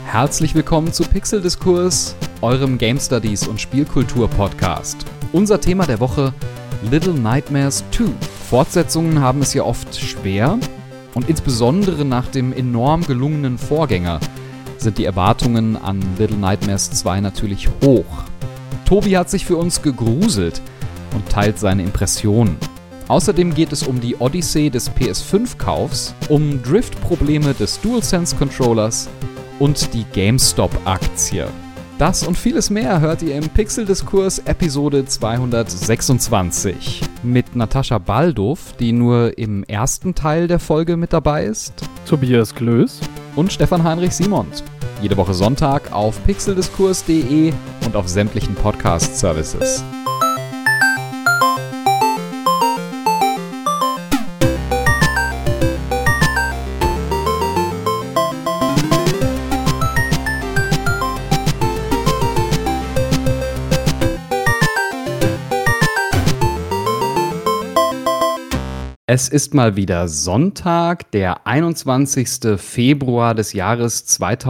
Herzlich willkommen zu Pixeldiskurs, eurem Game Studies und Spielkultur-Podcast. Unser Thema der Woche: Little Nightmares 2. Fortsetzungen haben es ja oft schwer und insbesondere nach dem enorm gelungenen Vorgänger sind die Erwartungen an Little Nightmares 2 natürlich hoch. Tobi hat sich für uns gegruselt und teilt seine Impressionen. Außerdem geht es um die Odyssee des PS5-Kaufs, um Drift-Probleme des DualSense-Controllers und die GameStop-Aktie. Das und vieles mehr hört ihr im Pixeldiskurs Episode 226 mit Natascha Baldow, die nur im ersten Teil der Folge mit dabei ist, Tobias Glöß und Stefan Heinrich Simont. Jede Woche Sonntag auf pixeldiskurs.de und auf sämtlichen Podcast-Services. Es ist mal wieder Sonntag, der 21. Februar des Jahres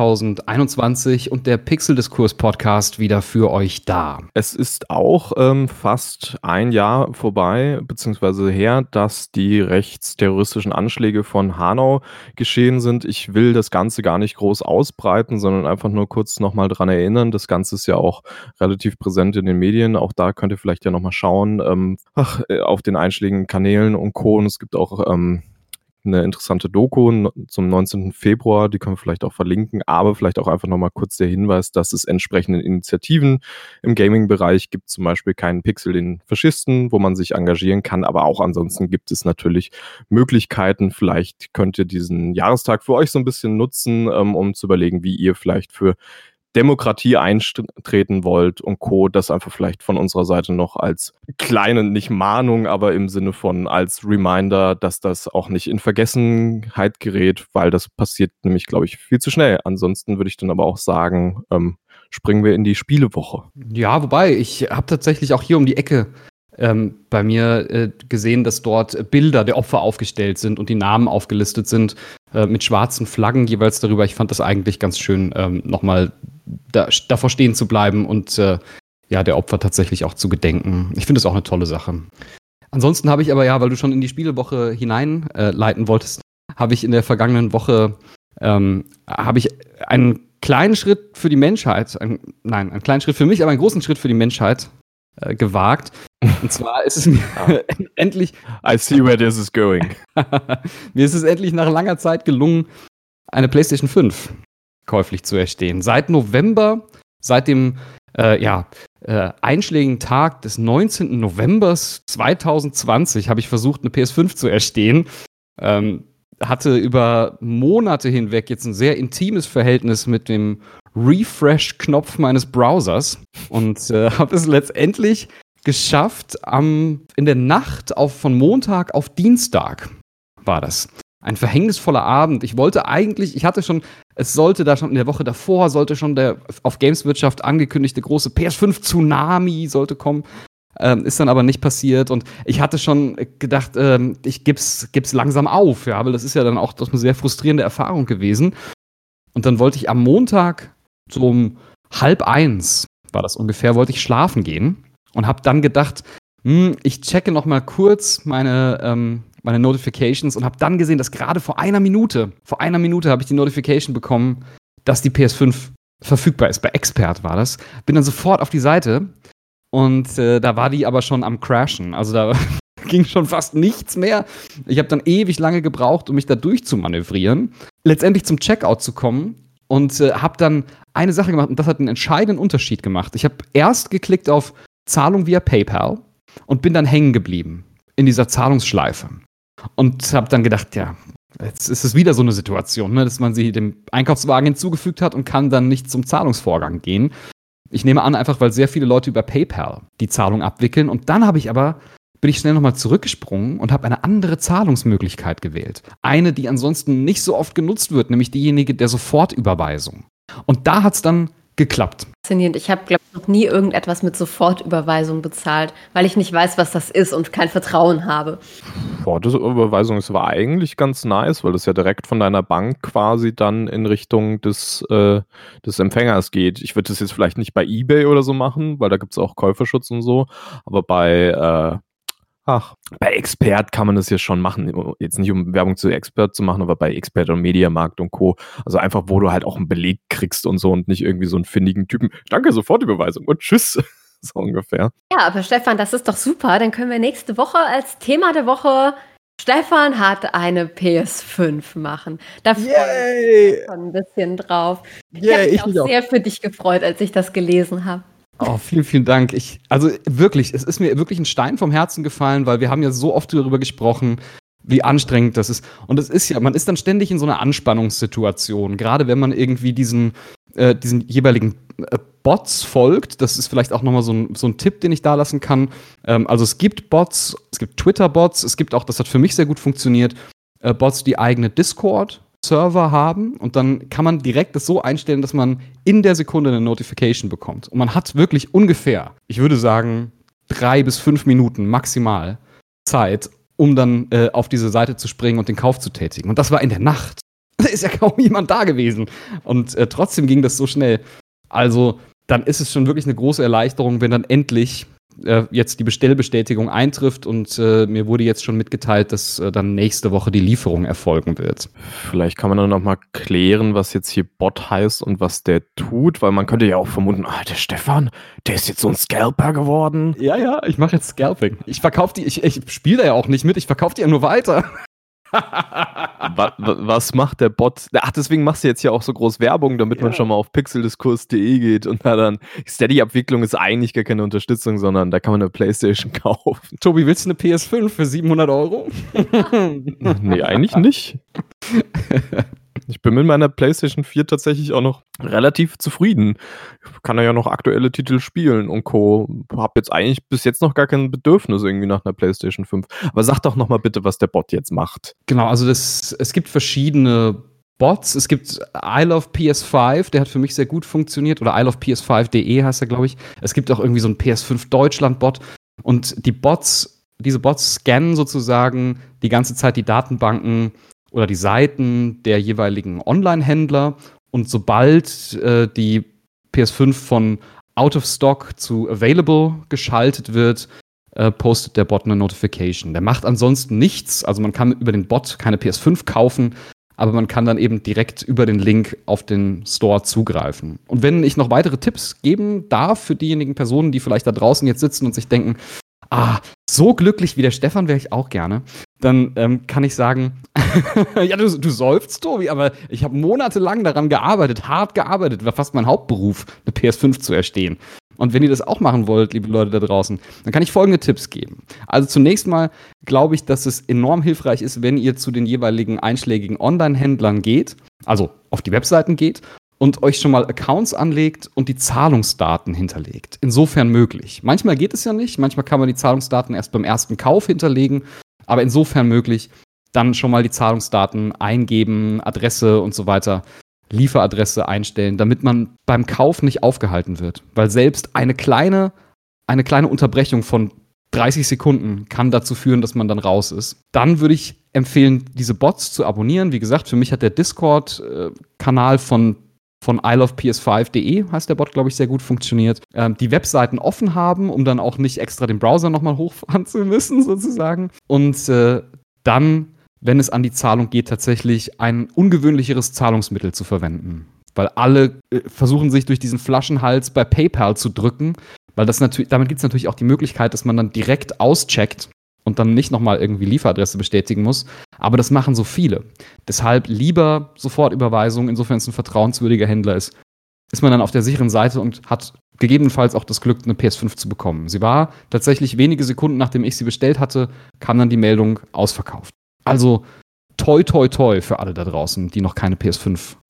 2021 und der Pixeldiskurs-Podcast wieder für euch da. Es ist auch fast ein Jahr vorbei, beziehungsweise her, dass die rechtsterroristischen Anschläge von Hanau geschehen sind. Ich will das Ganze gar nicht groß ausbreiten, sondern einfach nur kurz nochmal dran erinnern. Das Ganze ist ja auch relativ präsent in den Medien. Auch da könnt ihr vielleicht ja nochmal schauen, auf den einschlägigen Kanälen und Co. Es gibt auch eine interessante Doku zum 19. Februar, die können wir vielleicht auch verlinken, aber vielleicht auch einfach nochmal kurz der Hinweis, dass es entsprechende Initiativen im Gaming-Bereich gibt, zum Beispiel keinen Pixel den Faschisten, wo man sich engagieren kann, aber auch ansonsten gibt es natürlich Möglichkeiten. Vielleicht könnt ihr diesen Jahrestag für euch so ein bisschen nutzen, um zu überlegen, wie ihr vielleicht für Demokratie eintreten wollt und Co. Das einfach vielleicht von unserer Seite noch als kleine, nicht Mahnung, aber im Sinne von als Reminder, dass das auch nicht in Vergessenheit gerät, weil das passiert nämlich, glaube ich, viel zu schnell. Ansonsten würde ich dann aber auch sagen, springen wir in die Spielewoche. Ja, wobei, ich habe tatsächlich auch hier um die Ecke bei mir gesehen, dass dort Bilder der Opfer aufgestellt sind und die Namen aufgelistet sind mit schwarzen Flaggen jeweils darüber. Ich fand das eigentlich ganz schön, nochmal davor stehen zu bleiben und der Opfer tatsächlich auch zu gedenken. Ich finde das auch eine tolle Sache. Ansonsten habe ich aber, weil du schon in die Spielewoche hineinleiten wolltest, habe ich in der vergangenen Woche habe ich einen kleinen Schritt für die Menschheit, einen kleinen Schritt für mich, aber einen großen Schritt für die Menschheit gewagt. Und zwar ist es mir endlich... I see where this is going. Mir ist es endlich nach langer Zeit gelungen, eine PlayStation 5 käuflich zu erstehen. Seit November, seit dem einschlägigen Tag des 19. November 2020 habe ich versucht, eine PS5 zu erstehen. Hatte über Monate hinweg jetzt ein sehr intimes Verhältnis mit dem Refresh-Knopf meines Browsers und habe es letztendlich geschafft, in der Nacht von Montag auf Dienstag war das. Ein verhängnisvoller Abend. Es sollte da schon in der Woche davor, der auf Gameswirtschaft angekündigte große PS5-Tsunami sollte kommen. Ist dann aber nicht passiert und ich hatte schon gedacht, ich gib's langsam auf, weil das ist ja dann auch doch eine sehr frustrierende Erfahrung gewesen. Und dann wollte ich am Montag so um 12:30 war das ungefähr, wollte ich schlafen gehen und habe dann gedacht, ich checke noch mal kurz meine Notifications und habe dann gesehen, dass gerade vor einer Minute habe ich die Notification bekommen, dass die PS5 verfügbar ist. Bei Expert war das. Bin dann sofort auf die Seite und da war die aber schon am Crashen. Also da ging schon fast nichts mehr. Ich habe dann ewig lange gebraucht, um mich da durchzumanövrieren, letztendlich zum Checkout zu kommen und habe dann eine Sache gemacht und das hat einen entscheidenden Unterschied gemacht. Ich habe erst geklickt auf Zahlung via PayPal und bin dann hängen geblieben in dieser Zahlungsschleife. Und habe dann gedacht, jetzt ist es wieder so eine Situation, dass man sie dem Einkaufswagen hinzugefügt hat und kann dann nicht zum Zahlungsvorgang gehen. Ich nehme an, einfach weil sehr viele Leute über PayPal die Zahlung abwickeln. Und dann bin ich schnell nochmal zurückgesprungen und habe eine andere Zahlungsmöglichkeit gewählt. Eine, die ansonsten nicht so oft genutzt wird, nämlich diejenige der Sofortüberweisung. Und da hat es dann geklappt. Faszinierend. Ich habe, glaube ich, noch nie irgendetwas mit Sofortüberweisung bezahlt, weil ich nicht weiß, was das ist und kein Vertrauen habe. Sofortüberweisung ist aber eigentlich ganz nice, weil das ja direkt von deiner Bank quasi dann in Richtung des Empfängers geht. Ich würde das jetzt vielleicht nicht bei eBay oder so machen, weil da gibt es auch Käuferschutz und so, aber bei Expert kann man das ja schon machen. Jetzt nicht, um Werbung zu Expert zu machen, aber bei Expert und Mediamarkt und Co. Also einfach, wo du halt auch einen Beleg kriegst und so und nicht irgendwie so einen findigen Typen. Danke, Sofortüberweisung und tschüss. So ungefähr. Ja, aber Stefan, das ist doch super. Dann können wir nächste Woche als Thema der Woche Stefan hat eine PS5 machen. Da freue ich mich schon ein bisschen drauf. Ich habe mich auch sehr für dich gefreut, als ich das gelesen habe. Oh, vielen, vielen Dank. Also wirklich, es ist mir wirklich ein Stein vom Herzen gefallen, weil wir haben ja so oft darüber gesprochen, wie anstrengend das ist. Und es ist ja, man ist dann ständig in so einer Anspannungssituation, gerade wenn man irgendwie diesen jeweiligen Bots folgt. Das ist vielleicht auch nochmal so ein Tipp, den ich da lassen kann. Also es gibt Bots, es gibt Twitter-Bots, es gibt auch, das hat für mich sehr gut funktioniert, Bots, die eigene Discord-Server haben und dann kann man direkt das so einstellen, dass man in der Sekunde eine Notification bekommt. Und man hat wirklich ungefähr, ich würde sagen, 3 bis 5 Minuten maximal Zeit, um dann auf diese Seite zu springen und den Kauf zu tätigen. Und das war in der Nacht. Da ist ja kaum jemand da gewesen. Und trotzdem ging das so schnell. Also, dann ist es schon wirklich eine große Erleichterung, wenn dann endlich jetzt die Bestellbestätigung eintrifft und mir wurde jetzt schon mitgeteilt, dass dann nächste Woche die Lieferung erfolgen wird. Vielleicht kann man dann nochmal klären, was jetzt hier Bot heißt und was der tut, weil man könnte ja auch vermuten, der Stefan, der ist jetzt so ein Scalper geworden. Ja, ich mache jetzt Scalping. Ich verkaufe die, ich spiele da ja auch nicht mit, ich verkaufe die ja nur weiter. Was macht der Bot? Ach, deswegen machst du jetzt ja auch so groß Werbung, damit man schon mal auf pixeldiskurs.de geht und da dann Steady-Abwicklung ist eigentlich gar keine Unterstützung, sondern da kann man eine PlayStation kaufen. Tobi, willst du eine PS5 für 700 €? Nee, eigentlich nicht. Ich bin mit meiner PlayStation 4 tatsächlich auch noch relativ zufrieden. Ich kann ja noch aktuelle Titel spielen und Co. Hab jetzt eigentlich bis jetzt noch gar kein Bedürfnis irgendwie nach einer PlayStation 5. Aber sag doch noch mal bitte, was der Bot jetzt macht. Genau, also es gibt verschiedene Bots. Es gibt I Love PS5, der hat für mich sehr gut funktioniert. Oder iloveps5.de heißt er, glaube ich. Es gibt auch irgendwie so einen PS5 Deutschland-Bot. Und diese Bots scannen sozusagen die ganze Zeit die Datenbanken oder die Seiten der jeweiligen Online-Händler und sobald die PS5 von Out of Stock zu Available geschaltet wird, postet der Bot eine Notification. Der macht ansonsten nichts, also man kann über den Bot keine PS5 kaufen, aber man kann dann eben direkt über den Link auf den Store zugreifen. Und wenn ich noch weitere Tipps geben darf für diejenigen Personen, die vielleicht da draußen jetzt sitzen und sich denken, so glücklich wie der Stefan wäre ich auch gerne, dann kann ich sagen, ja, du seufzt, Tobi, aber ich habe monatelang daran gearbeitet, hart gearbeitet, war fast mein Hauptberuf, eine PS5 zu erstehen. Und wenn ihr das auch machen wollt, liebe Leute da draußen, dann kann ich folgende Tipps geben. Also zunächst mal glaube ich, dass es enorm hilfreich ist, wenn ihr zu den jeweiligen einschlägigen Online-Händlern geht, also auf die Webseiten geht und euch schon mal Accounts anlegt und die Zahlungsdaten hinterlegt. Insofern möglich. Manchmal geht es ja nicht, manchmal kann man die Zahlungsdaten erst beim ersten Kauf hinterlegen, aber insofern möglich, dann schon mal die Zahlungsdaten eingeben, Adresse und so weiter, Lieferadresse einstellen, damit man beim Kauf nicht aufgehalten wird. Weil selbst eine kleine Unterbrechung von 30 Sekunden kann dazu führen, dass man dann raus ist. Dann würde ich empfehlen, diese Bots zu abonnieren. Wie gesagt, für mich hat der Discord-Kanal von iloveps5.de, heißt der Bot, glaube ich, sehr gut funktioniert. Die Webseiten offen haben, um dann auch nicht extra den Browser nochmal hochfahren zu müssen, sozusagen. Und dann, wenn es an die Zahlung geht, tatsächlich ein ungewöhnlicheres Zahlungsmittel zu verwenden. Weil alle versuchen sich durch diesen Flaschenhals bei PayPal zu drücken, weil damit gibt es natürlich auch die Möglichkeit, dass man dann direkt auscheckt und dann nicht nochmal irgendwie Lieferadresse bestätigen muss. Aber das machen so viele. Deshalb lieber Sofortüberweisung, insofern es ein vertrauenswürdiger Händler ist man dann auf der sicheren Seite und hat gegebenenfalls auch das Glück, eine PS5 zu bekommen. Sie war tatsächlich wenige Sekunden, nachdem ich sie bestellt hatte, kam dann die Meldung ausverkauft. Also toi toi toi für alle da draußen, die noch keine PS5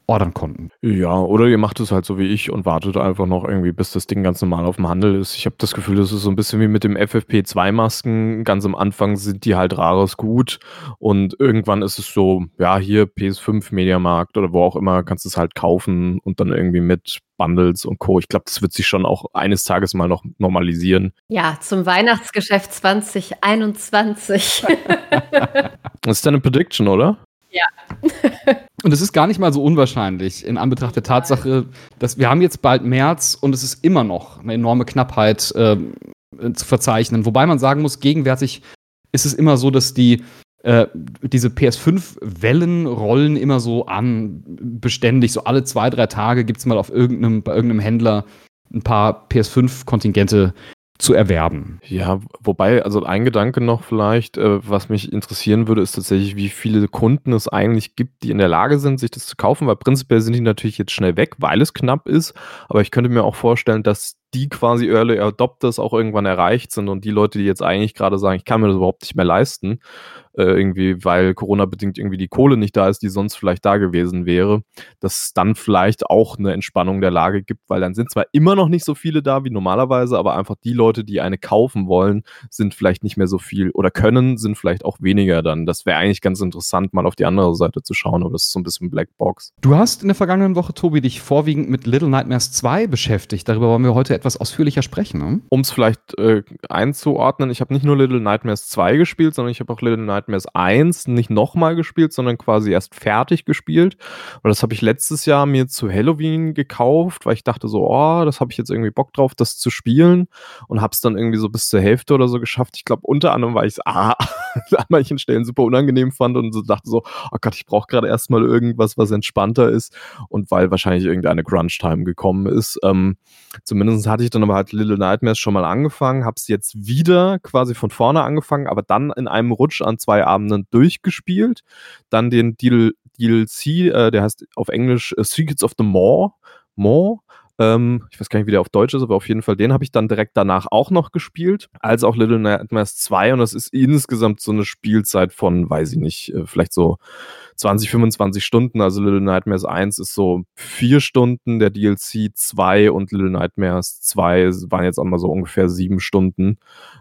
ordern konnten. Ja, oder ihr macht es halt so wie ich und wartet einfach noch irgendwie, bis das Ding ganz normal auf dem Handel ist. Ich habe das Gefühl, das ist so ein bisschen wie mit dem FFP2-Masken. Ganz am Anfang sind die halt rares Gut und irgendwann ist es so, ja, hier PS5, Mediamarkt oder wo auch immer, kannst du es halt kaufen und dann irgendwie mit Bundles und Co. Ich glaube, das wird sich schon auch eines Tages mal noch normalisieren. Ja, zum Weihnachtsgeschäft 2021. Das ist deine Prediction, oder? Ja. Und es ist gar nicht mal so unwahrscheinlich in Anbetracht der Tatsache, dass wir haben jetzt bald März und es ist immer noch eine enorme Knappheit zu verzeichnen. Wobei man sagen muss, gegenwärtig ist es immer so, dass diese PS5-Wellen rollen immer so an, beständig. So alle 2-3 Tage gibt es mal bei irgendeinem Händler ein paar PS5-Kontingente zu erwerben. Ja, wobei, also ein Gedanke noch vielleicht, was mich interessieren würde, ist tatsächlich, wie viele Kunden es eigentlich gibt, die in der Lage sind, sich das zu kaufen, weil prinzipiell sind die natürlich jetzt schnell weg, weil es knapp ist, aber ich könnte mir auch vorstellen, dass die quasi Early Adopters auch irgendwann erreicht sind und die Leute, die jetzt eigentlich gerade sagen, ich kann mir das überhaupt nicht mehr leisten, irgendwie, weil Corona-bedingt irgendwie die Kohle nicht da ist, die sonst vielleicht da gewesen wäre, dass es dann vielleicht auch eine Entspannung der Lage gibt, weil dann sind zwar immer noch nicht so viele da wie normalerweise, aber einfach die Leute, die eine kaufen wollen, sind vielleicht nicht mehr so viel oder sind vielleicht auch weniger dann. Das wäre eigentlich ganz interessant, mal auf die andere Seite zu schauen, aber das ist so ein bisschen Blackbox. Du hast in der vergangenen Woche, Tobi, dich vorwiegend mit Little Nightmares 2 beschäftigt. Darüber wollen wir heute etwas ausführlicher sprechen. Ne? Um es vielleicht einzuordnen, ich habe nicht nur Little Nightmares 2 gespielt, sondern ich habe auch Little Nightmares 1 nicht nochmal gespielt, sondern quasi erst fertig gespielt. Und das habe ich letztes Jahr mir zu Halloween gekauft, weil ich dachte so, oh, das habe ich jetzt irgendwie Bock drauf, das zu spielen. Und habe es dann irgendwie so bis zur Hälfte oder so geschafft. Ich glaube, unter anderem, weil ich es an manchen Stellen super unangenehm fand und so dachte so, oh Gott, ich brauche gerade erstmal irgendwas, was entspannter ist. Und weil wahrscheinlich irgendeine Crunch-Time gekommen ist. Zumindest hatte ich dann aber halt Little Nightmares schon mal angefangen, habe es jetzt wieder quasi von vorne angefangen, aber dann in einem Rutsch an 2 Abenden durchgespielt. Dann den DLC, der heißt auf Englisch Secrets of the Maw. Ich weiß gar nicht, wie der auf Deutsch ist, aber auf jeden Fall den habe ich dann direkt danach auch noch gespielt, als auch Little Nightmares 2 und das ist insgesamt so eine Spielzeit von, weiß ich nicht, vielleicht so 20, 25 Stunden, also Little Nightmares 1 ist so 4 Stunden, der DLC 2 und Little Nightmares 2 waren jetzt auch mal so ungefähr 7 Stunden.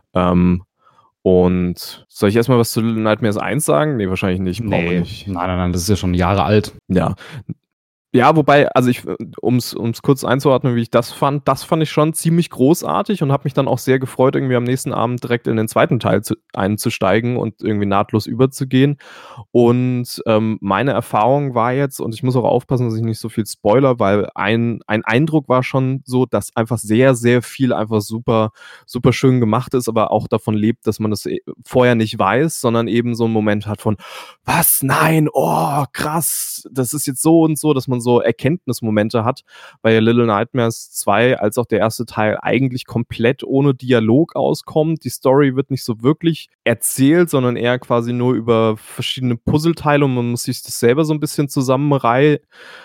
Und soll ich erstmal was zu Little Nightmares 1 sagen? Nee, wahrscheinlich nicht. Nicht. Nein, das ist ja schon Jahre alt. Ja, wobei, also um's kurz einzuordnen, wie ich das fand ich schon ziemlich großartig und habe mich dann auch sehr gefreut, irgendwie am nächsten Abend direkt in den zweiten Teil einzusteigen und irgendwie nahtlos überzugehen. Und meine Erfahrung war jetzt, und ich muss auch aufpassen, dass ich nicht so viel spoiler, weil ein Eindruck war schon so, dass einfach sehr, sehr viel einfach super, super schön gemacht ist, aber auch davon lebt, dass man das vorher nicht weiß, sondern eben so einen Moment hat von, was? Nein, oh, krass, das ist jetzt so und so, dass man so Erkenntnismomente hat, weil ja Little Nightmares 2 als auch der erste Teil eigentlich komplett ohne Dialog auskommt. Die Story wird nicht so wirklich erzählt, sondern eher quasi nur über verschiedene Puzzleteile und man muss sich das selber so ein bisschen zusammenreimen,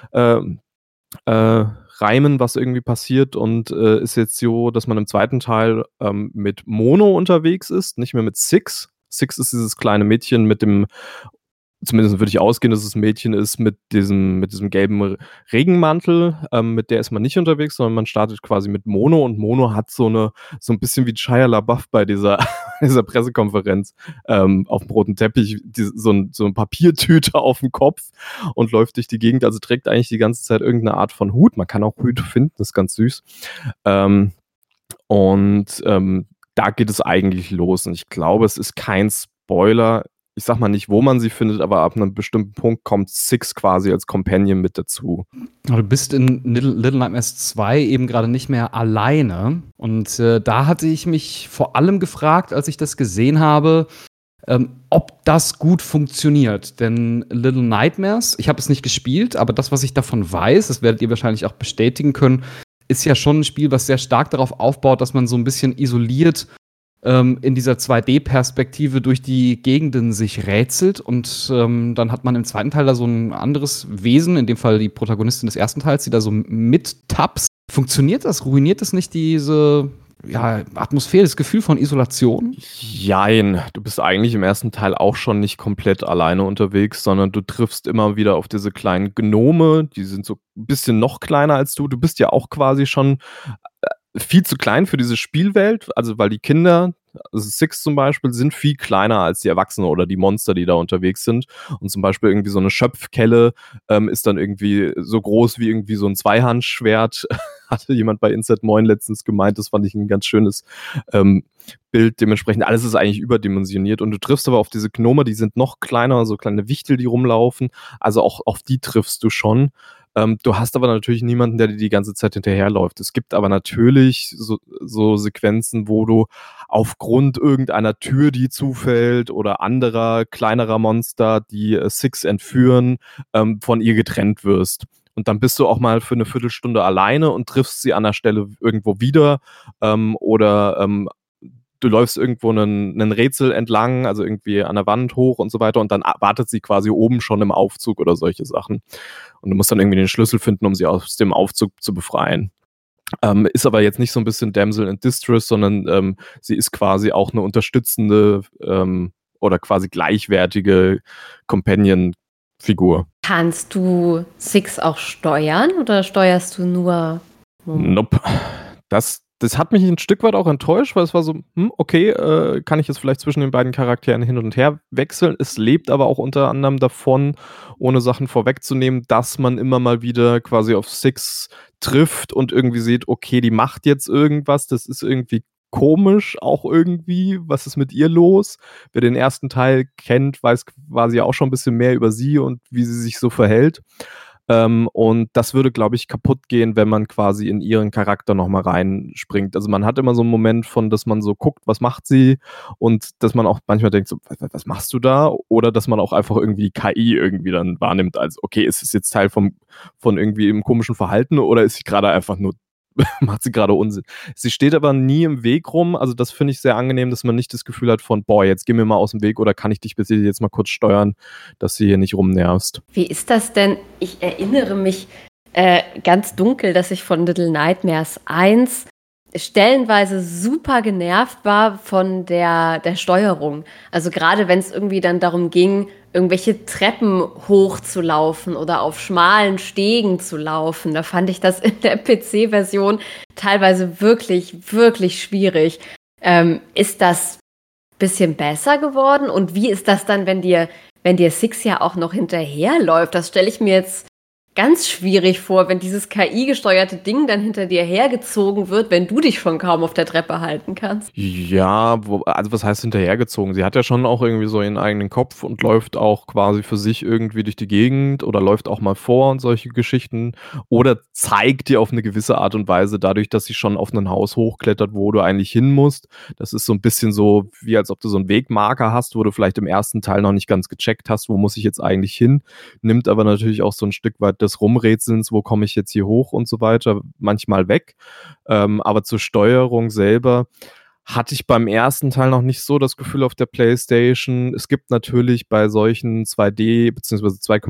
was irgendwie passiert und ist jetzt so, dass man im zweiten Teil mit Mono unterwegs ist, nicht mehr mit Six. Six ist dieses kleine Mädchen mit dem, zumindest würde ich ausgehen, dass es ein Mädchen ist mit diesem gelben Regenmantel. Mit der ist man nicht unterwegs, sondern man startet quasi mit Mono und Mono hat so ein bisschen wie Shia LaBeouf bei dieser Pressekonferenz auf dem roten Teppich, so eine Papiertüte auf dem Kopf und läuft durch die Gegend. Also trägt eigentlich die ganze Zeit irgendeine Art von Hut. Man kann auch Hüte finden, das ist ganz süß. Da geht es eigentlich los und ich glaube, es ist kein Spoiler. Ich sag mal nicht, wo man sie findet, aber ab einem bestimmten Punkt kommt Six quasi als Companion mit dazu. Du bist in Little Nightmares 2 eben gerade nicht mehr alleine. Und da hatte ich mich vor allem gefragt, als ich das gesehen habe, ob das gut funktioniert. Denn Little Nightmares, ich habe es nicht gespielt, aber das, was ich davon weiß, das werdet ihr wahrscheinlich auch bestätigen können, ist ja schon ein Spiel, was sehr stark darauf aufbaut, dass man so ein bisschen isoliert in dieser 2D-Perspektive durch die Gegenden sich rätselt und dann hat man im zweiten Teil da so ein anderes Wesen, in dem Fall die Protagonistin des ersten Teils, die da so mittapst. Funktioniert das? Ruiniert das nicht diese Atmosphäre, das Gefühl von Isolation? Jein, du bist eigentlich im ersten Teil auch schon nicht komplett alleine unterwegs, sondern du triffst immer wieder auf diese kleinen Gnome, die sind so ein bisschen noch kleiner als du. Du bist ja auch quasi schon viel zu klein für diese Spielwelt, also weil die Kinder, also Six zum Beispiel, sind viel kleiner als die Erwachsenen oder die Monster, die da unterwegs sind. Und zum Beispiel irgendwie so eine Schöpfkelle ist dann irgendwie so groß wie irgendwie so ein Zweihandschwert. Hatte jemand bei Inside Moin letztens gemeint, das fand ich ein ganz schönes Bild. Dementsprechend, alles ist eigentlich überdimensioniert. Und du triffst aber auf diese Gnome, die sind noch kleiner, so kleine Wichtel, die rumlaufen. Also auch auf die triffst du schon. Du hast aber natürlich niemanden, der dir die ganze Zeit hinterherläuft. Es gibt aber natürlich so Sequenzen, wo du aufgrund irgendeiner Tür, die zufällt oder anderer, kleinerer Monster, die Six entführen, von ihr getrennt wirst. Und dann bist du auch mal für eine Viertelstunde alleine und triffst sie an der Stelle irgendwo wieder oder du läufst irgendwo einen Rätsel entlang, also irgendwie an der Wand hoch und so weiter und dann wartet sie quasi oben schon im Aufzug oder solche Sachen. Und du musst dann irgendwie den Schlüssel finden, um sie aus dem Aufzug zu befreien. Ist aber jetzt nicht so ein bisschen Damsel in Distress, sondern sie ist quasi auch eine unterstützende oder quasi gleichwertige Companion-Figur. Kannst du Six auch steuern oder steuerst du nur? Nope. Das hat mich ein Stück weit auch enttäuscht, weil es war so, okay, kann ich jetzt vielleicht zwischen den beiden Charakteren hin und her wechseln. Es lebt aber auch unter anderem davon, ohne Sachen vorwegzunehmen, dass man immer mal wieder quasi auf Six trifft und irgendwie sieht, okay, die macht jetzt irgendwas, das ist irgendwie komisch auch irgendwie, was ist mit ihr los? Wer den ersten Teil kennt, weiß quasi auch schon ein bisschen mehr über sie und wie sie sich so verhält. Und das würde, glaube ich, kaputt gehen, wenn man quasi in ihren Charakter nochmal reinspringt. Also man hat immer so einen Moment von, dass man so guckt, was macht sie und dass man auch manchmal denkt, so, was machst du da? Oder dass man auch einfach irgendwie die KI irgendwie dann wahrnimmt als, okay, ist es jetzt Teil von irgendwie im komischen Verhalten oder ist sie gerade einfach nur macht sie gerade Unsinn. Sie steht aber nie im Weg rum, also das finde ich sehr angenehm, dass man nicht das Gefühl hat von, boah, jetzt geh mir mal aus dem Weg oder kann ich dich bitte jetzt mal kurz steuern, dass du hier nicht rumnervst. Wie ist das denn? Ich erinnere mich ganz dunkel, dass ich von Little Nightmares 1 stellenweise super genervt war von der Steuerung. Also gerade wenn es irgendwie dann darum ging, irgendwelche Treppen hochzulaufen oder auf schmalen Stegen zu laufen. Da fand ich das in der PC-Version teilweise wirklich, wirklich schwierig. Ist das ein bisschen besser geworden? Und wie ist das dann, wenn dir Six ja auch noch hinterherläuft? Das stelle ich mir jetzt ganz schwierig vor, wenn dieses KI-gesteuerte Ding dann hinter dir hergezogen wird, wenn du dich schon kaum auf der Treppe halten kannst. Ja, also was heißt hinterhergezogen? Sie hat ja schon auch irgendwie so ihren eigenen Kopf und läuft auch quasi für sich irgendwie durch die Gegend oder läuft auch mal vor und solche Geschichten oder zeigt dir auf eine gewisse Art und Weise dadurch, dass sie schon auf ein Haus hochklettert, wo du eigentlich hin musst. Das ist so ein bisschen so, wie als ob du so einen Wegmarker hast, wo du vielleicht im ersten Teil noch nicht ganz gecheckt hast, wo muss ich jetzt eigentlich hin, nimmt aber natürlich auch so ein Stück weit des Rumrätselns, wo komme ich jetzt hier hoch und so weiter, manchmal weg. Aber zur Steuerung selber hatte ich beim ersten Teil noch nicht so das Gefühl auf der PlayStation. Es gibt natürlich bei solchen 2D bzw.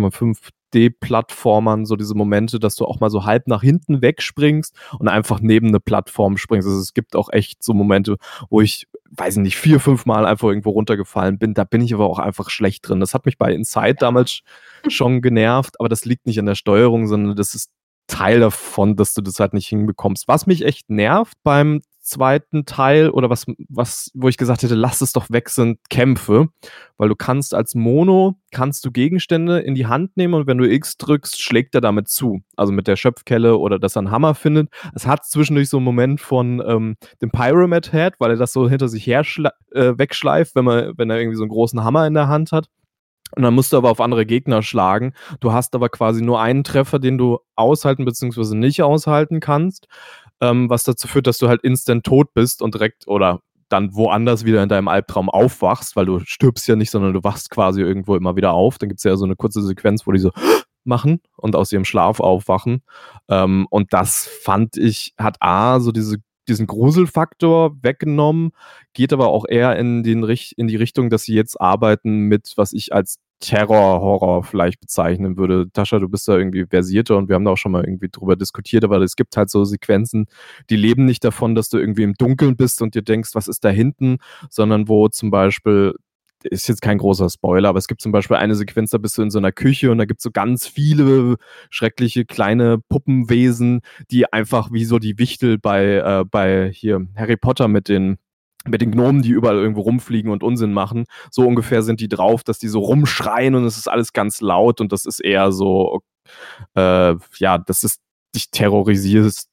2,5D-Plattformern so diese Momente, dass du auch mal so halb nach hinten wegspringst und einfach neben eine Plattform springst. Also es gibt auch echt so Momente, wo ich, weiß ich nicht, 4-5 Mal einfach irgendwo runtergefallen bin. Da bin ich aber auch einfach schlecht drin. Das hat mich bei Inside damals schon genervt, aber das liegt nicht an der Steuerung, sondern das ist Teil davon, dass du das halt nicht hinbekommst. Was mich echt nervt beim zweiten Teil oder wo ich gesagt hätte, lass es doch weg, sind Kämpfe, weil du kannst als Mono, kannst du Gegenstände in die Hand nehmen und wenn du X drückst, schlägt er damit zu. Also mit der Schöpfkelle oder dass er einen Hammer findet. Es hat zwischendurch so einen Moment von dem Pyramid Head, weil er das so hinter sich her wegschleift, wenn er irgendwie so einen großen Hammer in der Hand hat. Und dann musst du aber auf andere Gegner schlagen. Du hast aber quasi nur einen Treffer, den du aushalten bzw. nicht aushalten kannst, was dazu führt, dass du halt instant tot bist und direkt oder dann woanders wieder in deinem Albtraum aufwachst, weil du stirbst ja nicht, sondern du wachst quasi irgendwo immer wieder auf. Dann gibt es ja so eine kurze Sequenz, wo die so machen und aus ihrem Schlaf aufwachen. Und das fand ich, hat so diesen Gruselfaktor weggenommen, geht aber auch eher in die Richtung, dass sie jetzt arbeiten mit, was ich als Terror-Horror vielleicht bezeichnen würde. Tascha, du bist da irgendwie versierter und wir haben da auch schon mal irgendwie drüber diskutiert, aber es gibt halt so Sequenzen, die leben nicht davon, dass du irgendwie im Dunkeln bist und dir denkst, was ist da hinten, sondern wo zum Beispiel, ist jetzt kein großer Spoiler, aber es gibt zum Beispiel eine Sequenz, da bist du in so einer Küche und da gibt es so ganz viele schreckliche kleine Puppenwesen, die einfach wie so die Wichtel bei hier Harry Potter mit den Gnomen, die überall irgendwo rumfliegen und Unsinn machen. So ungefähr sind die drauf, dass die so rumschreien und es ist alles ganz laut und das ist eher so, dass es dich terrorisiert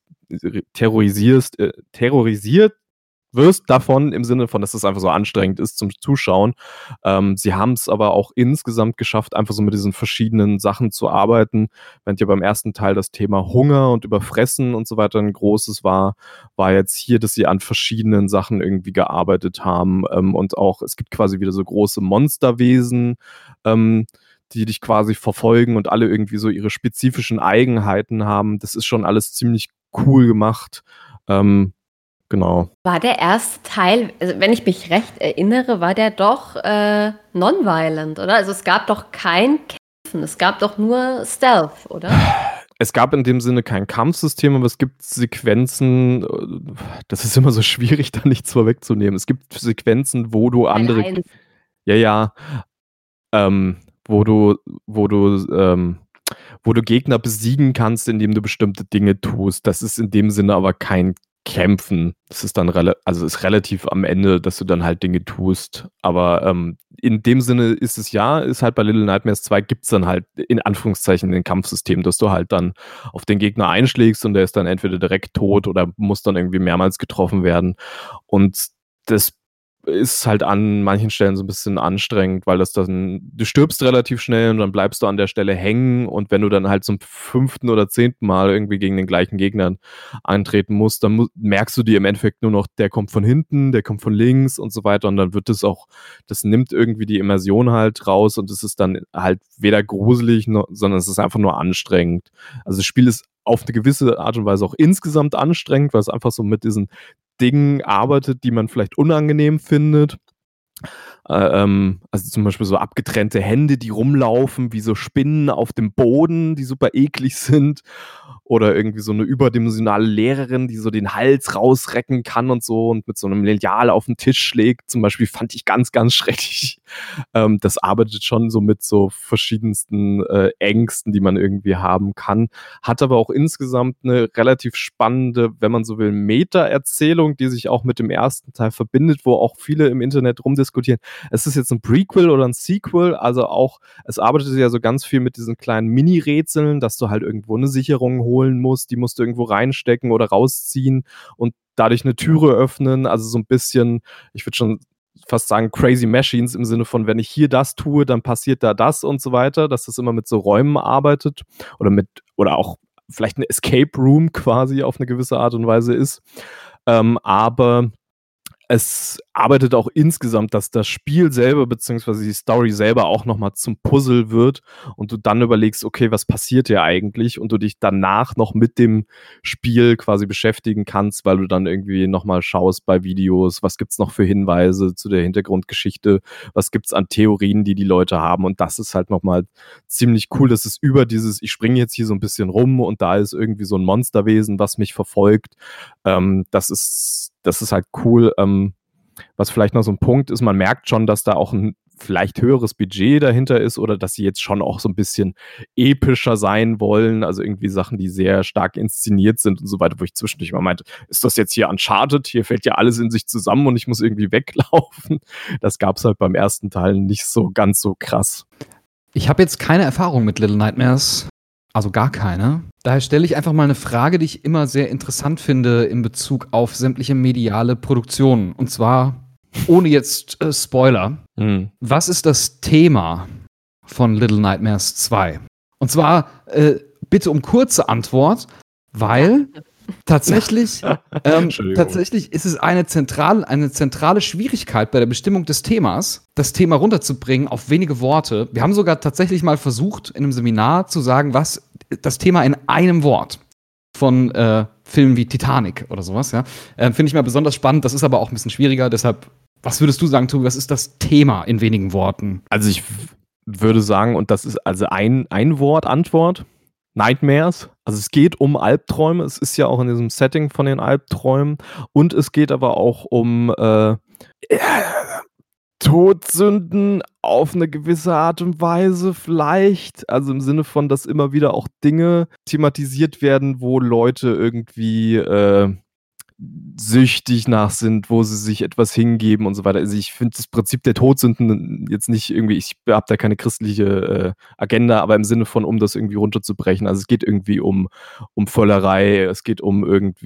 wirst davon im Sinne von, dass es einfach so anstrengend ist zum Zuschauen. Sie haben es aber auch insgesamt geschafft, einfach so mit diesen verschiedenen Sachen zu arbeiten. Während ja beim ersten Teil das Thema Hunger und Überfressen und so weiter ein großes war jetzt hier, dass sie an verschiedenen Sachen irgendwie gearbeitet haben. Und auch, es gibt quasi wieder so große Monsterwesen, die dich quasi verfolgen und alle irgendwie so ihre spezifischen Eigenheiten haben. Das ist schon alles ziemlich cool gemacht. Genau. War der erste Teil, also wenn ich mich recht erinnere, war der doch non-violent, oder? Also es gab doch kein Kämpfen, es gab doch nur Stealth, oder? Es gab in dem Sinne kein Kampfsystem, aber es gibt Sequenzen, das ist immer so schwierig, da nichts vorwegzunehmen. Es gibt Sequenzen, wo du andere... wo du Gegner besiegen kannst, indem du bestimmte Dinge tust. Das ist in dem Sinne aber kein Kämpfen. Das ist dann ist relativ am Ende, dass du dann halt Dinge tust. Aber in dem Sinne ist halt bei Little Nightmares 2 gibt es dann halt in Anführungszeichen ein Kampfsystem, dass du halt dann auf den Gegner einschlägst und der ist dann entweder direkt tot oder muss dann irgendwie mehrmals getroffen werden. Und das ist halt an manchen Stellen so ein bisschen anstrengend, weil du stirbst relativ schnell und dann bleibst du an der Stelle hängen und wenn du dann halt zum 5. oder 10. Mal irgendwie gegen den gleichen Gegner antreten musst, dann merkst du dir im Endeffekt nur noch, der kommt von hinten, der kommt von links und so weiter und dann wird das nimmt irgendwie die Immersion halt raus und es ist dann halt weder gruselig, sondern es ist einfach nur anstrengend. Also das Spiel ist auf eine gewisse Art und Weise auch insgesamt anstrengend, weil es einfach so mit diesen Dingen arbeitet, die man vielleicht unangenehm findet. Also zum Beispiel so abgetrennte Hände, die rumlaufen, wie so Spinnen auf dem Boden, die super eklig sind. Oder irgendwie so eine überdimensionale Lehrerin, die so den Hals rausrecken kann und so und mit so einem Lineal auf den Tisch schlägt. Zum Beispiel fand ich ganz, ganz schrecklich. Das arbeitet schon so mit so verschiedensten Ängsten, die man irgendwie haben kann. Hat aber auch insgesamt eine relativ spannende, wenn man so will, Meta-Erzählung, die sich auch mit dem ersten Teil verbindet, wo auch viele im Internet rumdiskutieren. Es ist jetzt ein Prequel oder ein Sequel, also auch, es arbeitet ja so ganz viel mit diesen kleinen Mini-Rätseln, dass du halt irgendwo eine Sicherung holen musst, die musst du irgendwo reinstecken oder rausziehen und dadurch eine Türe öffnen, also so ein bisschen, ich würde schon fast sagen, Crazy Machines im Sinne von, wenn ich hier das tue, dann passiert da das und so weiter, dass das immer mit so Räumen arbeitet oder auch vielleicht eine Escape Room quasi auf eine gewisse Art und Weise ist, aber es arbeitet auch insgesamt, dass das Spiel selber beziehungsweise die Story selber auch nochmal zum Puzzle wird und du dann überlegst, okay, was passiert hier eigentlich und du dich danach noch mit dem Spiel quasi beschäftigen kannst, weil du dann irgendwie nochmal schaust bei Videos, was gibt's noch für Hinweise zu der Hintergrundgeschichte, was gibt's an Theorien, die Leute haben und das ist halt nochmal ziemlich cool, dass es über dieses, ich springe jetzt hier so ein bisschen rum und da ist irgendwie so ein Monsterwesen, was mich verfolgt, das ist halt cool. Was vielleicht noch so ein Punkt ist, man merkt schon, dass da auch ein vielleicht höheres Budget dahinter ist oder dass sie jetzt schon auch so ein bisschen epischer sein wollen, also irgendwie Sachen, die sehr stark inszeniert sind und so weiter, wo ich zwischendurch mal meinte, ist das jetzt hier Uncharted? Hier fällt ja alles in sich zusammen und ich muss irgendwie weglaufen. Das gab es halt beim ersten Teil nicht so ganz so krass. Ich habe jetzt keine Erfahrung mit Little Nightmares. Also gar keine. Daher stelle ich einfach mal eine Frage, die ich immer sehr interessant finde in Bezug auf sämtliche mediale Produktionen. Und zwar, ohne jetzt Spoiler, was ist das Thema von Little Nightmares 2? Und zwar bitte um kurze Antwort, weil tatsächlich ist es eine zentrale Schwierigkeit bei der Bestimmung des Themas, das Thema runterzubringen auf wenige Worte. Wir haben sogar tatsächlich mal versucht, in einem Seminar zu sagen, was das Thema in einem Wort von Filmen wie Titanic oder sowas, ja. Finde ich mal besonders spannend, das ist aber auch ein bisschen schwieriger, deshalb, was würdest du sagen, Tobi, was ist das Thema in wenigen Worten? Also ich würde sagen, und das ist also ein Wort Antwort, Nightmares. Also es geht um Albträume, es ist ja auch in diesem Setting von den Albträumen und es geht aber auch um Todsünden auf eine gewisse Art und Weise vielleicht. Also im Sinne von, dass immer wieder auch Dinge thematisiert werden, wo Leute irgendwie süchtig nach sind, wo sie sich etwas hingeben und so weiter. Also ich finde das Prinzip der Todsünden jetzt nicht irgendwie, ich habe da keine christliche Agenda, aber im Sinne von, um das irgendwie runterzubrechen. Also es geht irgendwie um Völlerei, es geht um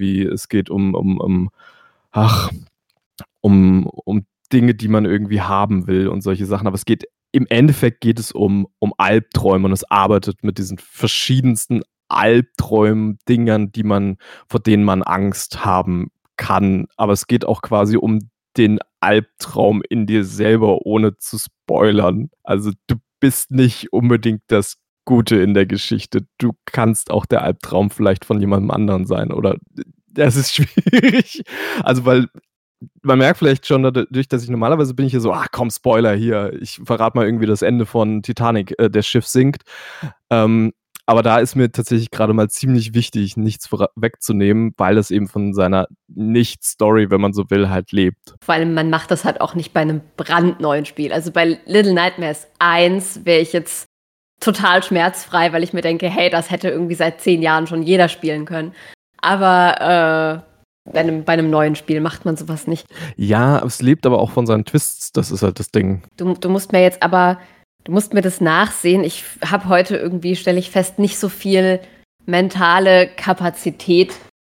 Dinge, die man irgendwie haben will und solche Sachen. Aber im Endeffekt geht es um Albträume und es arbeitet mit diesen verschiedensten Albträumen, Dingern, vor denen man Angst haben kann. Aber es geht auch quasi um den Albtraum in dir selber, ohne zu spoilern. Also du bist nicht unbedingt das Gute in der Geschichte. Du kannst auch der Albtraum vielleicht von jemandem anderen sein. Oder das ist schwierig. Also weil man merkt vielleicht schon dadurch, dass ich normalerweise bin ich hier so, komm, Spoiler hier, ich verrate mal irgendwie das Ende von Titanic, das Schiff sinkt. Aber da ist mir tatsächlich gerade mal ziemlich wichtig, nichts wegzunehmen, weil es eben von seiner Nicht-Story, wenn man so will, halt lebt. Vor allem, man macht das halt auch nicht bei einem brandneuen Spiel. Also bei Little Nightmares 1 wäre ich jetzt total schmerzfrei, weil ich mir denke, hey, das hätte irgendwie seit 10 Jahren schon jeder spielen können. Aber bei einem neuen Spiel macht man sowas nicht. Ja, es lebt aber auch von seinen Twists, das ist halt das Ding. Du musst mir das nachsehen. Ich habe heute irgendwie, stelle ich fest, nicht so viel mentale Kapazität.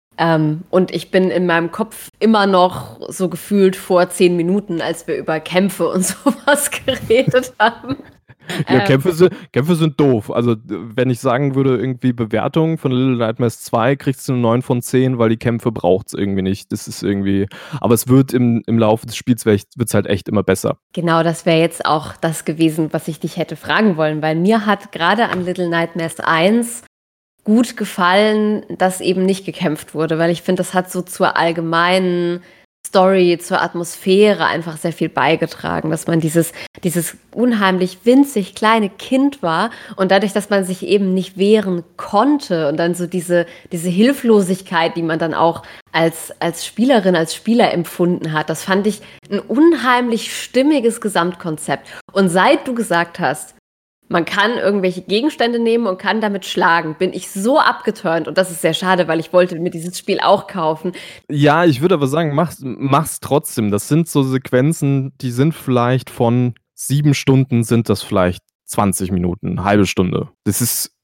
Und ich bin in meinem Kopf immer noch so gefühlt vor 10 Minuten, als wir über Kämpfe und sowas geredet haben. Ja, Kämpfe sind doof. Also, wenn ich sagen würde, irgendwie Bewertung von Little Nightmares 2, kriegst du eine 9 von 10, weil die Kämpfe braucht es irgendwie nicht. Das ist irgendwie, aber es wird im Laufe des Spiels wird's halt echt immer besser. Genau, das wäre jetzt auch das gewesen, was ich dich hätte fragen wollen, weil mir hat gerade an Little Nightmares 1 gut gefallen, dass eben nicht gekämpft wurde, weil ich finde, das hat so zur allgemeinen Story, zur Atmosphäre einfach sehr viel beigetragen, dass man dieses unheimlich winzig kleine Kind war und dadurch, dass man sich eben nicht wehren konnte und dann so diese Hilflosigkeit, die man dann auch als Spielerin, als Spieler empfunden hat, das fand ich ein unheimlich stimmiges Gesamtkonzept. Und seit du gesagt hast, man kann irgendwelche Gegenstände nehmen und kann damit schlagen, bin ich so abgeturnt. Und das ist sehr schade, weil ich wollte mir dieses Spiel auch kaufen. Ja, ich würde aber sagen, mach's trotzdem. Das sind so Sequenzen, die sind vielleicht von 7 Stunden, sind das vielleicht 20 Minuten, eine halbe Stunde. Das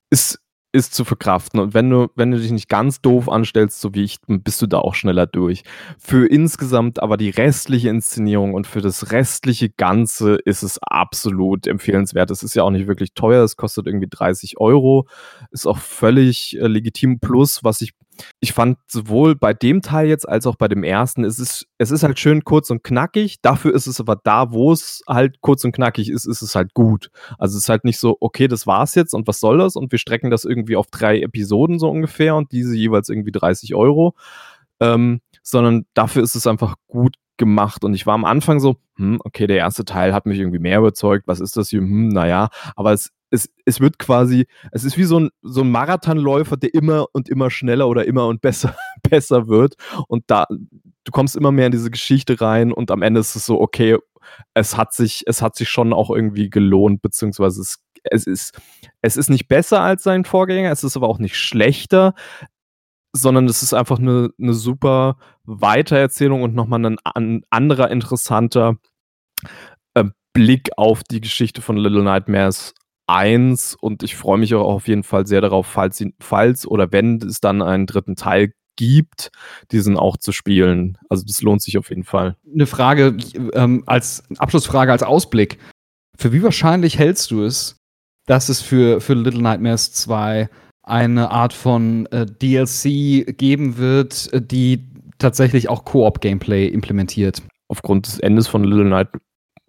ist zu verkraften. Und wenn du dich nicht ganz doof anstellst, so wie ich, dann bist du da auch schneller durch. Für insgesamt aber die restliche Inszenierung und für das restliche Ganze ist es absolut empfehlenswert. Es ist ja auch nicht wirklich teuer, es kostet irgendwie 30 €, ist auch völlig legitim. Plus, was ich fand, sowohl bei dem Teil jetzt als auch bei dem ersten, es ist halt schön kurz und knackig. Dafür ist es aber da, wo es halt kurz und knackig ist es halt gut. Also es ist halt nicht so, okay, das war's jetzt und was soll das? Und wir strecken das irgendwie auf 3 Episoden so ungefähr und diese jeweils irgendwie 30 €. Sondern dafür ist es einfach gut gemacht. Und ich war am Anfang so, okay, der erste Teil hat mich irgendwie mehr überzeugt. Was ist das hier? Naja, aber es wird quasi, es ist wie so ein Marathonläufer, der immer und immer schneller oder immer und besser wird. Und du kommst immer mehr in diese Geschichte rein und am Ende ist es so, okay, es hat sich schon auch irgendwie gelohnt, beziehungsweise es ist nicht besser als sein Vorgänger, es ist aber auch nicht schlechter, sondern es ist einfach eine super Weitererzählung und nochmal ein anderer interessanter Blick auf die Geschichte von Little Nightmares 1 und ich freue mich auch auf jeden Fall sehr darauf, falls oder wenn es dann einen dritten Teil gibt, diesen auch zu spielen. Also das lohnt sich auf jeden Fall. Eine Frage, als Abschlussfrage, als Ausblick. Für wie wahrscheinlich hältst du es, dass es für Little Nightmares 2 eine Art von DLC geben wird, die tatsächlich auch Koop-Gameplay implementiert? Aufgrund des Endes von Little Nightmares.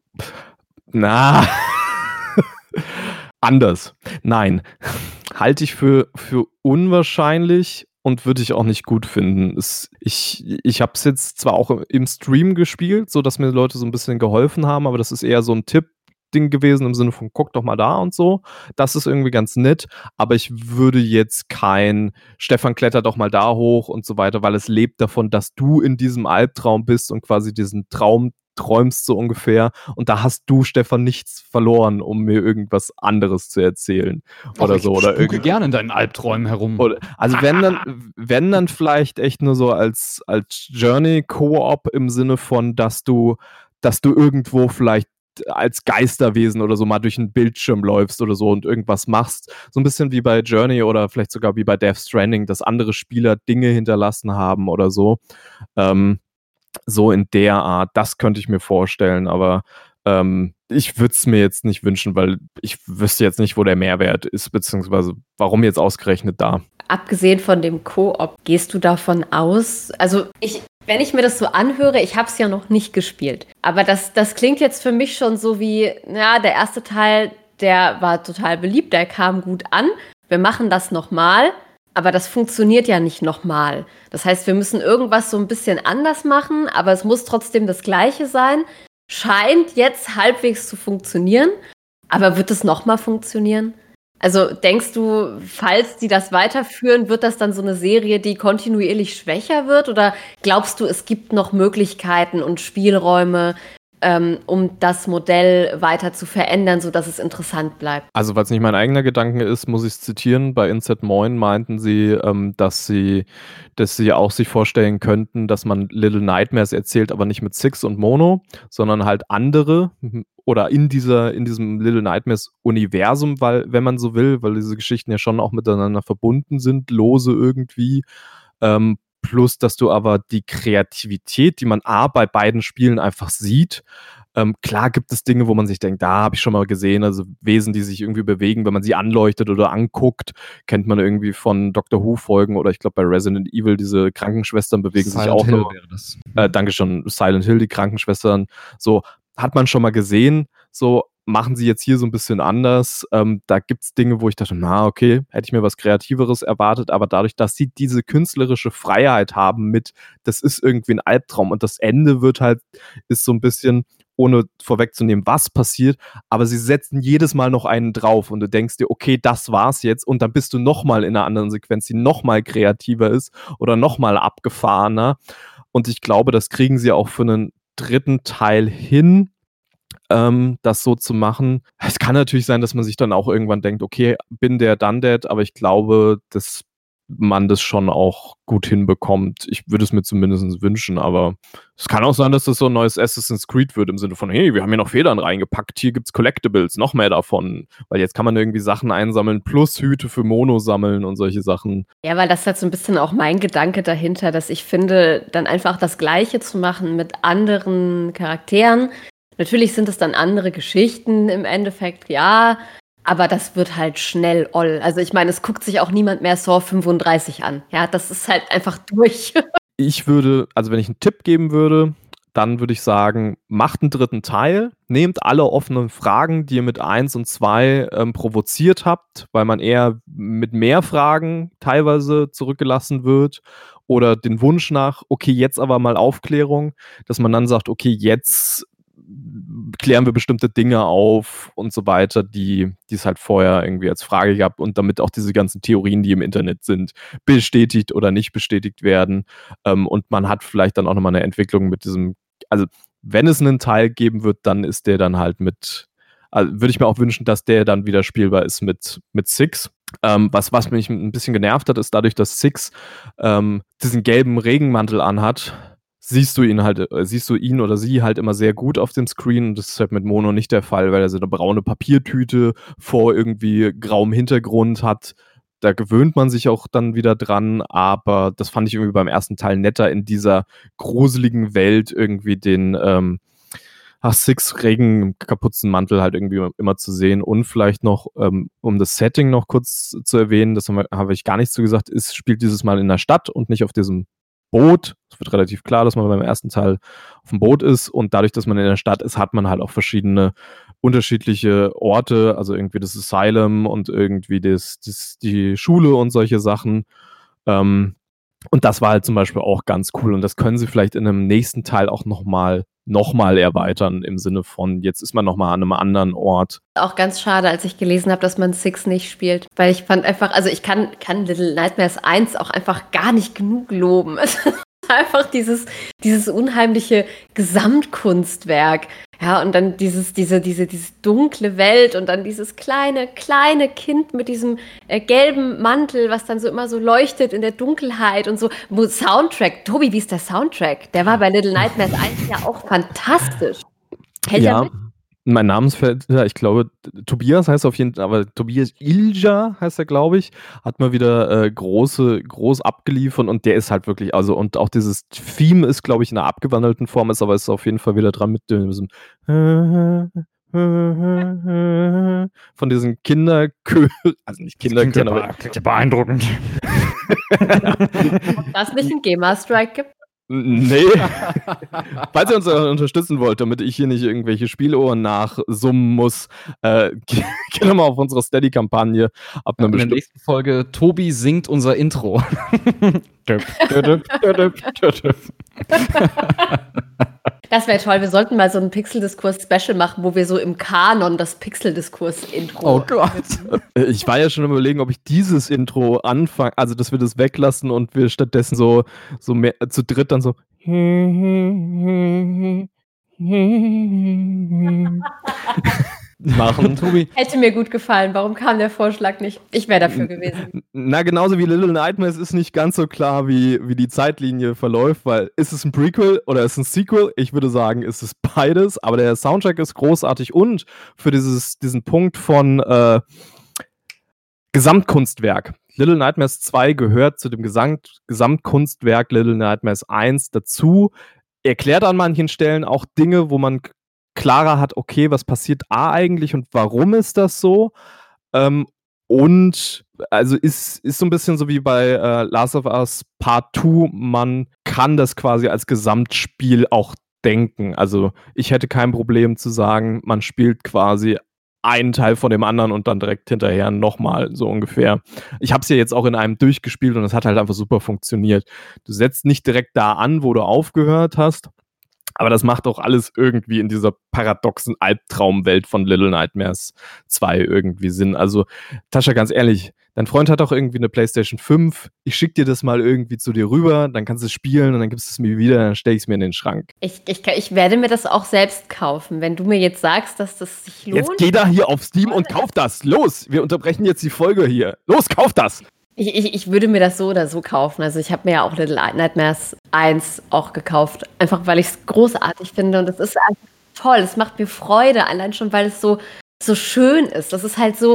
Anders. Nein. Halte ich für unwahrscheinlich und würde ich auch nicht gut finden. Ich habe es jetzt zwar auch im Stream gespielt, sodass mir Leute so ein bisschen geholfen haben, aber das ist eher so ein Tipp, Ding gewesen im Sinne von, guck doch mal da und so. Das ist irgendwie ganz nett, aber ich würde jetzt kein Stefan kletter doch mal da hoch und so weiter, weil es lebt davon, dass du in diesem Albtraum bist und quasi diesen Traum träumst so ungefähr und da hast du, Stefan, nichts verloren, um mir irgendwas anderes zu erzählen oder so. Oder irgendwie gerne in deinen Albträumen herum. Oder, also wenn dann vielleicht echt nur so als Journey-Koop im Sinne von, dass du irgendwo vielleicht als Geisterwesen oder so mal durch einen Bildschirm läufst oder so und irgendwas machst. So ein bisschen wie bei Journey oder vielleicht sogar wie bei Death Stranding, dass andere Spieler Dinge hinterlassen haben oder so. So in der Art, das könnte ich mir vorstellen, aber ich würde es mir jetzt nicht wünschen, weil ich wüsste jetzt nicht, wo der Mehrwert ist, beziehungsweise warum jetzt ausgerechnet da. Abgesehen von dem Koop, gehst du davon aus, also wenn ich mir das so anhöre, ich habe es ja noch nicht gespielt, aber das klingt jetzt für mich schon so wie, ja, der erste Teil, der war total beliebt, der kam gut an, wir machen das nochmal, aber das funktioniert ja nicht nochmal. Das heißt, wir müssen irgendwas so ein bisschen anders machen, aber es muss trotzdem das Gleiche sein. Scheint jetzt halbwegs zu funktionieren, aber wird es nochmal funktionieren? Also denkst du, falls die das weiterführen, wird das dann so eine Serie, die kontinuierlich schwächer wird? Oder glaubst du, es gibt noch Möglichkeiten und Spielräume, um das Modell weiter zu verändern, sodass es interessant bleibt? Also, weil es nicht mein eigener Gedanke ist, muss ich es zitieren. Bei Inset Moin meinten sie, dass sie auch sich vorstellen könnten, dass man Little Nightmares erzählt, aber nicht mit Six und Mono, sondern halt andere oder in diesem Little Nightmares Universum, weil, wenn man so will, weil diese Geschichten ja schon auch miteinander verbunden sind, lose irgendwie. Plus, dass du aber die Kreativität, die man bei beiden Spielen einfach sieht. Klar gibt es Dinge, wo man sich denkt, da habe ich schon mal gesehen, also Wesen, die sich irgendwie bewegen, wenn man sie anleuchtet oder anguckt, kennt man irgendwie von Doctor Who-Folgen oder ich glaube bei Resident Evil, diese Krankenschwestern bewegen sich auch. Silent Hill wäre das. Danke schon, Silent Hill, die Krankenschwestern, so hat man schon mal gesehen, so machen sie jetzt hier so ein bisschen anders. Da gibt es Dinge, wo ich dachte, na okay, hätte ich mir was Kreativeres erwartet, aber dadurch, dass sie diese künstlerische Freiheit haben mit, das ist irgendwie ein Albtraum und das Ende ist so ein bisschen, ohne vorwegzunehmen, was passiert, aber sie setzen jedes Mal noch einen drauf und du denkst dir, okay, das war's jetzt und dann bist du nochmal in einer anderen Sequenz, die nochmal kreativer ist oder nochmal abgefahrener und ich glaube, das kriegen sie auch für einen dritten Teil hin, das so zu machen. Es kann natürlich sein, dass man sich dann auch irgendwann denkt, okay, bin der, done that, aber ich glaube, dass man das schon auch gut hinbekommt. Ich würde es mir zumindest wünschen, aber es kann auch sein, dass das so ein neues Assassin's Creed wird, im Sinne von, hey, wir haben hier noch Federn reingepackt, hier gibt's Collectibles, noch mehr davon, weil jetzt kann man irgendwie Sachen einsammeln, plus Hüte für Mono sammeln und solche Sachen. Ja, weil das ist halt so ein bisschen auch mein Gedanke dahinter, dass ich finde, dann einfach das Gleiche zu machen mit anderen Charakteren. Natürlich sind es dann andere Geschichten im Endeffekt, ja, aber das wird halt schnell oll. Also ich meine, es guckt sich auch niemand mehr Saw 35 an. Ja, das ist halt einfach durch. Ich würde, also wenn ich einen Tipp geben würde, dann würde ich sagen, macht einen dritten Teil, nehmt alle offenen Fragen, die ihr mit 1 und 2 provoziert habt, weil man eher mit mehr Fragen teilweise zurückgelassen wird oder den Wunsch nach, okay, jetzt aber mal Aufklärung, dass man dann sagt, okay, jetzt klären wir bestimmte Dinge auf und so weiter, die es halt vorher irgendwie als Frage gab und damit auch diese ganzen Theorien, die im Internet sind, bestätigt oder nicht bestätigt werden. Und man hat vielleicht dann auch nochmal eine Entwicklung mit diesem, also wenn es einen Teil geben wird, dann ist der dann halt also würde ich mir auch wünschen, dass der dann wieder spielbar ist mit Six. Was mich ein bisschen genervt hat, ist dadurch, dass Six diesen gelben Regenmantel anhat, siehst du ihn oder sie halt immer sehr gut auf dem Screen und das ist halt mit Mono nicht der Fall, weil er so eine braune Papiertüte vor irgendwie grauem Hintergrund hat. Da gewöhnt man sich auch dann wieder dran, aber das fand ich irgendwie beim ersten Teil netter, in dieser gruseligen Welt irgendwie den Six Regenkapuzenmantel halt irgendwie immer zu sehen und vielleicht noch, um das Setting noch kurz zu erwähnen, das habe ich gar nicht so gesagt, spielt dieses Mal in der Stadt und nicht auf diesem Boot. Es wird relativ klar, dass man beim ersten Teil auf dem Boot ist und dadurch, dass man in der Stadt ist, hat man halt auch verschiedene unterschiedliche Orte, also irgendwie das Asylum und irgendwie die Schule und solche Sachen. Und das war halt zum Beispiel auch ganz cool und das können sie vielleicht in einem nächsten Teil auch nochmal nochmal erweitern im Sinne von, jetzt ist man nochmal an einem anderen Ort. Auch ganz schade, als ich gelesen habe, dass man 6 nicht spielt, weil ich fand einfach, also ich kann Little Nightmares 1 auch einfach gar nicht genug loben. Es ist einfach dieses unheimliche Gesamtkunstwerk. Ja, und dann diese dunkle Welt und dann dieses kleine Kind mit diesem gelben Mantel, was dann so immer so leuchtet in der Dunkelheit und so. Soundtrack. Tobi, wie ist der Soundtrack? Der war bei Little Nightmares 1 ja auch fantastisch. Hält er mit? Mein Namensvetter, ich glaube, Tobias heißt auf jeden Fall, aber Tobias Ilja heißt er, glaube ich, hat mal wieder groß abgeliefert und der ist halt wirklich, also und auch dieses Theme ist, glaube ich, in einer abgewandelten Form, ist aber ist auf jeden Fall wieder dran mit diesem von diesen Kinderchören, also nicht Kinderchören, aber beeindruckend. Ob das nicht einen GEMA-Strike gibt? Nee. Falls ihr uns unterstützen wollt, damit ich hier nicht irgendwelche Spielohren nachsummen muss, geht doch mal auf unsere Steady-Kampagne. In der nächsten Folge, Tobi singt unser Intro. Das wäre toll. Wir sollten mal so einen Pixel-Diskurs-Special machen, wo wir so im Kanon das Pixel-Diskurs-Intro. Oh Gott. Ich war ja schon überlegen, ob ich dieses Intro anfange, also dass wir das weglassen und wir stattdessen so mehr, zu dritt dann so machen. Tobi. Hätte mir gut gefallen. Warum kam der Vorschlag nicht? Ich wäre dafür gewesen. Na, genauso wie Little Nightmares ist nicht ganz so klar, wie die Zeitlinie verläuft, weil ist es ein Prequel oder ist es ein Sequel? Ich würde sagen, ist es beides, aber der Soundtrack ist großartig und für diesen Punkt von Gesamtkunstwerk. Little Nightmares 2 gehört zu dem Gesamtkunstwerk Little Nightmares 1 dazu. Erklärt an manchen Stellen auch Dinge, wo man klarer hat, okay, was passiert eigentlich und warum ist das so? Und also ist so ein bisschen so wie bei Last of Us Part 2, man kann das quasi als Gesamtspiel auch denken. Also ich hätte kein Problem zu sagen, man spielt quasi einen Teil von dem anderen und dann direkt hinterher nochmal, so ungefähr. Ich habe es ja jetzt auch in einem durchgespielt und es hat halt einfach super funktioniert. Du setzt nicht direkt da an, wo du aufgehört hast, aber das macht auch alles irgendwie in dieser paradoxen Albtraumwelt von Little Nightmares 2 irgendwie Sinn. Also, Tascha, ganz ehrlich, dein Freund hat auch irgendwie eine PlayStation 5. Ich schicke dir das mal irgendwie zu dir rüber, dann kannst du es spielen und dann gibst du es mir wieder, dann stelle ich es mir in den Schrank. Ich werde mir das auch selbst kaufen, wenn du mir jetzt sagst, dass das sich lohnt. Jetzt geh da hier auf Steam und kauf das. Los, wir unterbrechen jetzt die Folge hier. Los, kauf das! Ich würde mir das so oder so kaufen. Also ich habe mir ja auch Little Nightmares 1 auch gekauft, einfach weil ich es großartig finde und es ist einfach toll. Es macht mir Freude, allein schon, weil es so schön ist. Das ist halt so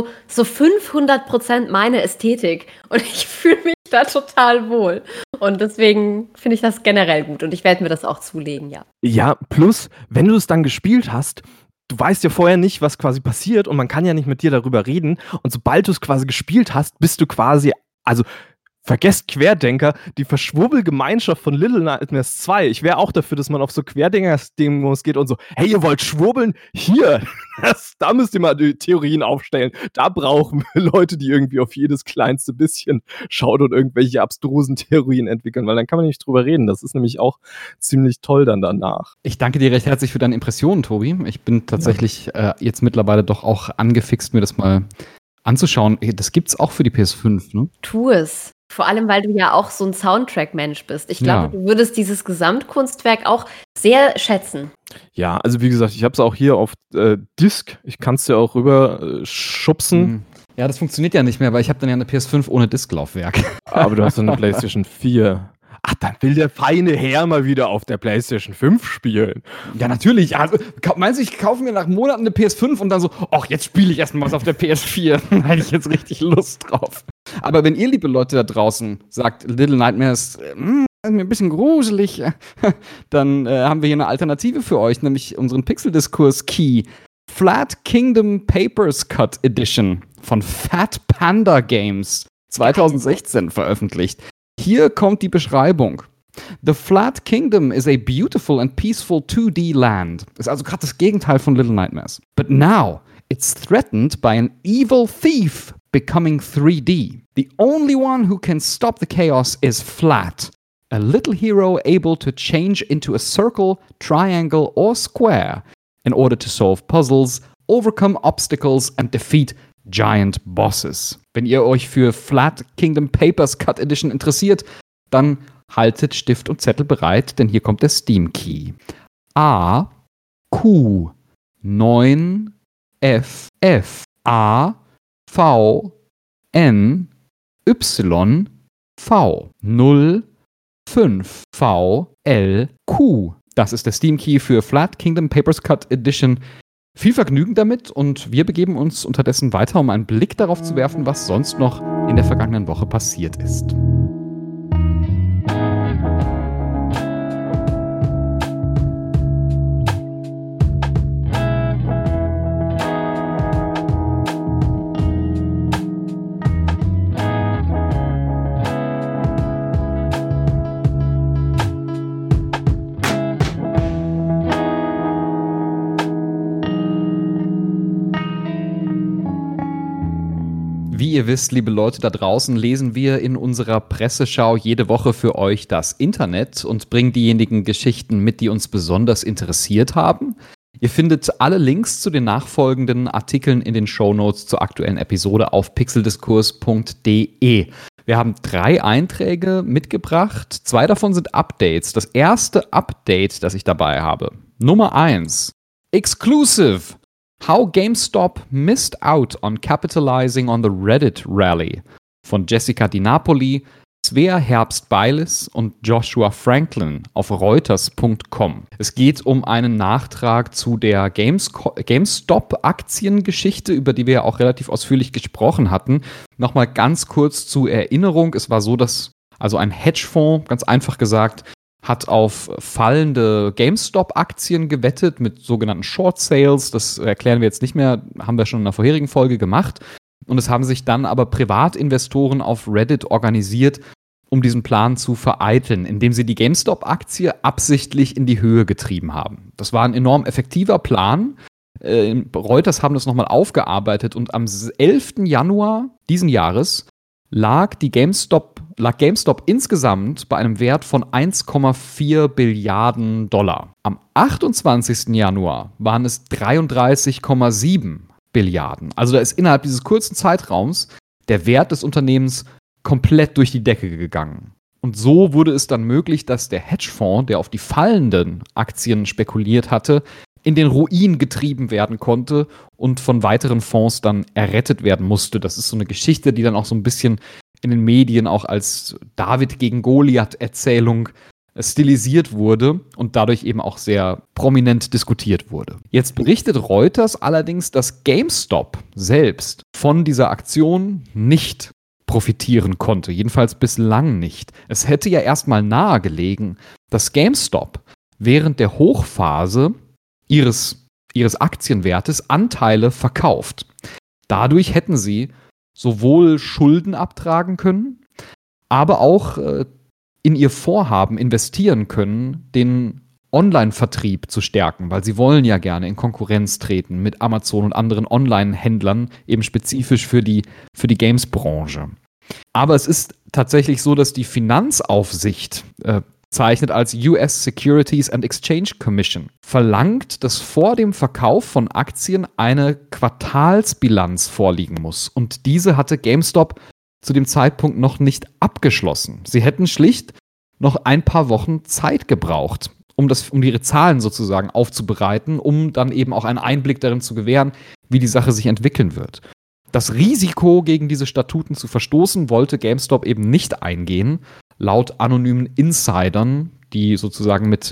500% meine Ästhetik und ich fühle mich da total wohl. Und deswegen finde ich das generell gut und ich werde mir das auch zulegen, ja. Ja, plus, wenn du es dann gespielt hast, du weißt ja vorher nicht, was quasi passiert und man kann ja nicht mit dir darüber reden und sobald du es quasi gespielt hast, bist du quasi, also vergesst Querdenker, die Verschwurbelgemeinschaft von Little Nightmares 2. Ich wäre auch dafür, dass man auf so Querdenker-Demos geht und so, hey, ihr wollt schwurbeln? Hier, da müsst ihr mal die Theorien aufstellen. Da brauchen wir Leute, die irgendwie auf jedes kleinste bisschen schauen und irgendwelche abstrusen Theorien entwickeln, weil dann kann man nicht drüber reden. Das ist nämlich auch ziemlich toll dann danach. Ich danke dir recht herzlich für deine Impressionen, Tobi. Ich bin tatsächlich jetzt mittlerweile doch auch angefixt, mir das mal anzuschauen. Das gibt's auch für die PS5, ne? Tu es. Vor allem, weil du ja auch so ein Soundtrack-Mensch bist. Ich glaube, du würdest dieses Gesamtkunstwerk auch sehr schätzen. Ja, also wie gesagt, ich habe es auch hier auf Disc. Ich kann es ja auch rüber schubsen. Ja, das funktioniert ja nicht mehr, weil ich habe dann ja eine PS5 ohne Disklaufwerk. Aber du hast dann eine PlayStation 4. Ach, dann will der feine Herr mal wieder auf der PlayStation 5 spielen. Ja, natürlich. Also, meinst du, ich kaufe mir nach Monaten eine PS5 und dann so, ach, jetzt spiele ich erstmal was auf der PS4. Da hätte ich jetzt richtig Lust drauf. Aber wenn ihr, liebe Leute da draußen, sagt, Little Nightmares, ist mir ein bisschen gruselig, dann haben wir hier eine Alternative für euch, nämlich unseren Pixel-Diskurs-Key. Flat Kingdom Papers Cut Edition von Fat Panda Games 2016 veröffentlicht. Hier kommt die Beschreibung. The Flat Kingdom is a beautiful and peaceful 2D land. Ist also gerade das Gegenteil von Little Nightmares. But now, it's threatened by an evil thief becoming 3D. The only one who can stop the chaos is Flat. A little hero able to change into a circle, triangle or square in order to solve puzzles, overcome obstacles and defeat giant bosses. Wenn ihr euch für Flat Kingdom Papers Cut Edition interessiert, dann haltet Stift und Zettel bereit, denn hier kommt der Steam Key. A Q 9 F F A V N Y V 0 5 V L Q. Das ist der Steam Key für Flat Kingdom Papers Cut Edition. Viel Vergnügen damit und wir begeben uns unterdessen weiter, um einen Blick darauf zu werfen, was sonst noch in der vergangenen Woche passiert ist. Wie ihr wisst, liebe Leute da draußen, lesen wir in unserer Presseschau jede Woche für euch das Internet und bringen diejenigen Geschichten mit, die uns besonders interessiert haben. Ihr findet alle Links zu den nachfolgenden Artikeln in den Shownotes zur aktuellen Episode auf pixeldiskurs.de. Wir haben 3 Einträge mitgebracht. 2 davon sind Updates. Das erste Update, das ich dabei habe. Nummer 1. Exclusive. How GameStop missed out on capitalizing on the Reddit rally von Jessica Di Napoli, Svea Herbst-Beilis und Joshua Franklin auf Reuters.com. Es geht um einen Nachtrag zu der GameStop-Aktiengeschichte, über die wir ja auch relativ ausführlich gesprochen hatten. Nochmal ganz kurz zur Erinnerung. Es war so, dass also ein Hedgefonds, ganz einfach gesagt, hat auf fallende GameStop-Aktien gewettet mit sogenannten Short Sales. Das erklären wir jetzt nicht mehr, haben wir schon in der vorherigen Folge gemacht. Und es haben sich dann aber Privatinvestoren auf Reddit organisiert, um diesen Plan zu vereiteln, indem sie die GameStop-Aktie absichtlich in die Höhe getrieben haben. Das war ein enorm effektiver Plan. Reuters haben das nochmal aufgearbeitet und am 11. Januar diesen Jahres lag GameStop insgesamt bei einem Wert von 1,4 Billiarden $. Am 28. Januar waren es 33,7 Billiarden. Also da ist innerhalb dieses kurzen Zeitraums der Wert des Unternehmens komplett durch die Decke gegangen. Und so wurde es dann möglich, dass der Hedgefonds, der auf die fallenden Aktien spekuliert hatte, in den Ruin getrieben werden konnte und von weiteren Fonds dann errettet werden musste. Das ist so eine Geschichte, die dann auch so ein bisschen in den Medien auch als David gegen Goliath-Erzählung stilisiert wurde und dadurch eben auch sehr prominent diskutiert wurde. Jetzt berichtet Reuters allerdings, dass GameStop selbst von dieser Aktion nicht profitieren konnte, jedenfalls bislang nicht. Es hätte ja erstmal nahegelegen, dass GameStop während der Hochphase ihres Aktienwertes Anteile verkauft. Dadurch hätten sie sowohl Schulden abtragen können, aber auch in ihr Vorhaben investieren können, den Online-Vertrieb zu stärken, weil sie wollen ja gerne in Konkurrenz treten mit Amazon und anderen Online-Händlern, eben spezifisch für die Games-Branche. Aber es ist tatsächlich so, dass die Finanzaufsicht zeichnet als US Securities and Exchange Commission, verlangt, dass vor dem Verkauf von Aktien eine Quartalsbilanz vorliegen muss. Und diese hatte GameStop zu dem Zeitpunkt noch nicht abgeschlossen. Sie hätten schlicht noch ein paar Wochen Zeit gebraucht, um ihre Zahlen sozusagen aufzubereiten, um dann eben auch einen Einblick darin zu gewähren, wie die Sache sich entwickeln wird. Das Risiko, gegen diese Statuten zu verstoßen, wollte GameStop eben nicht eingehen, laut anonymen Insidern, die sozusagen mit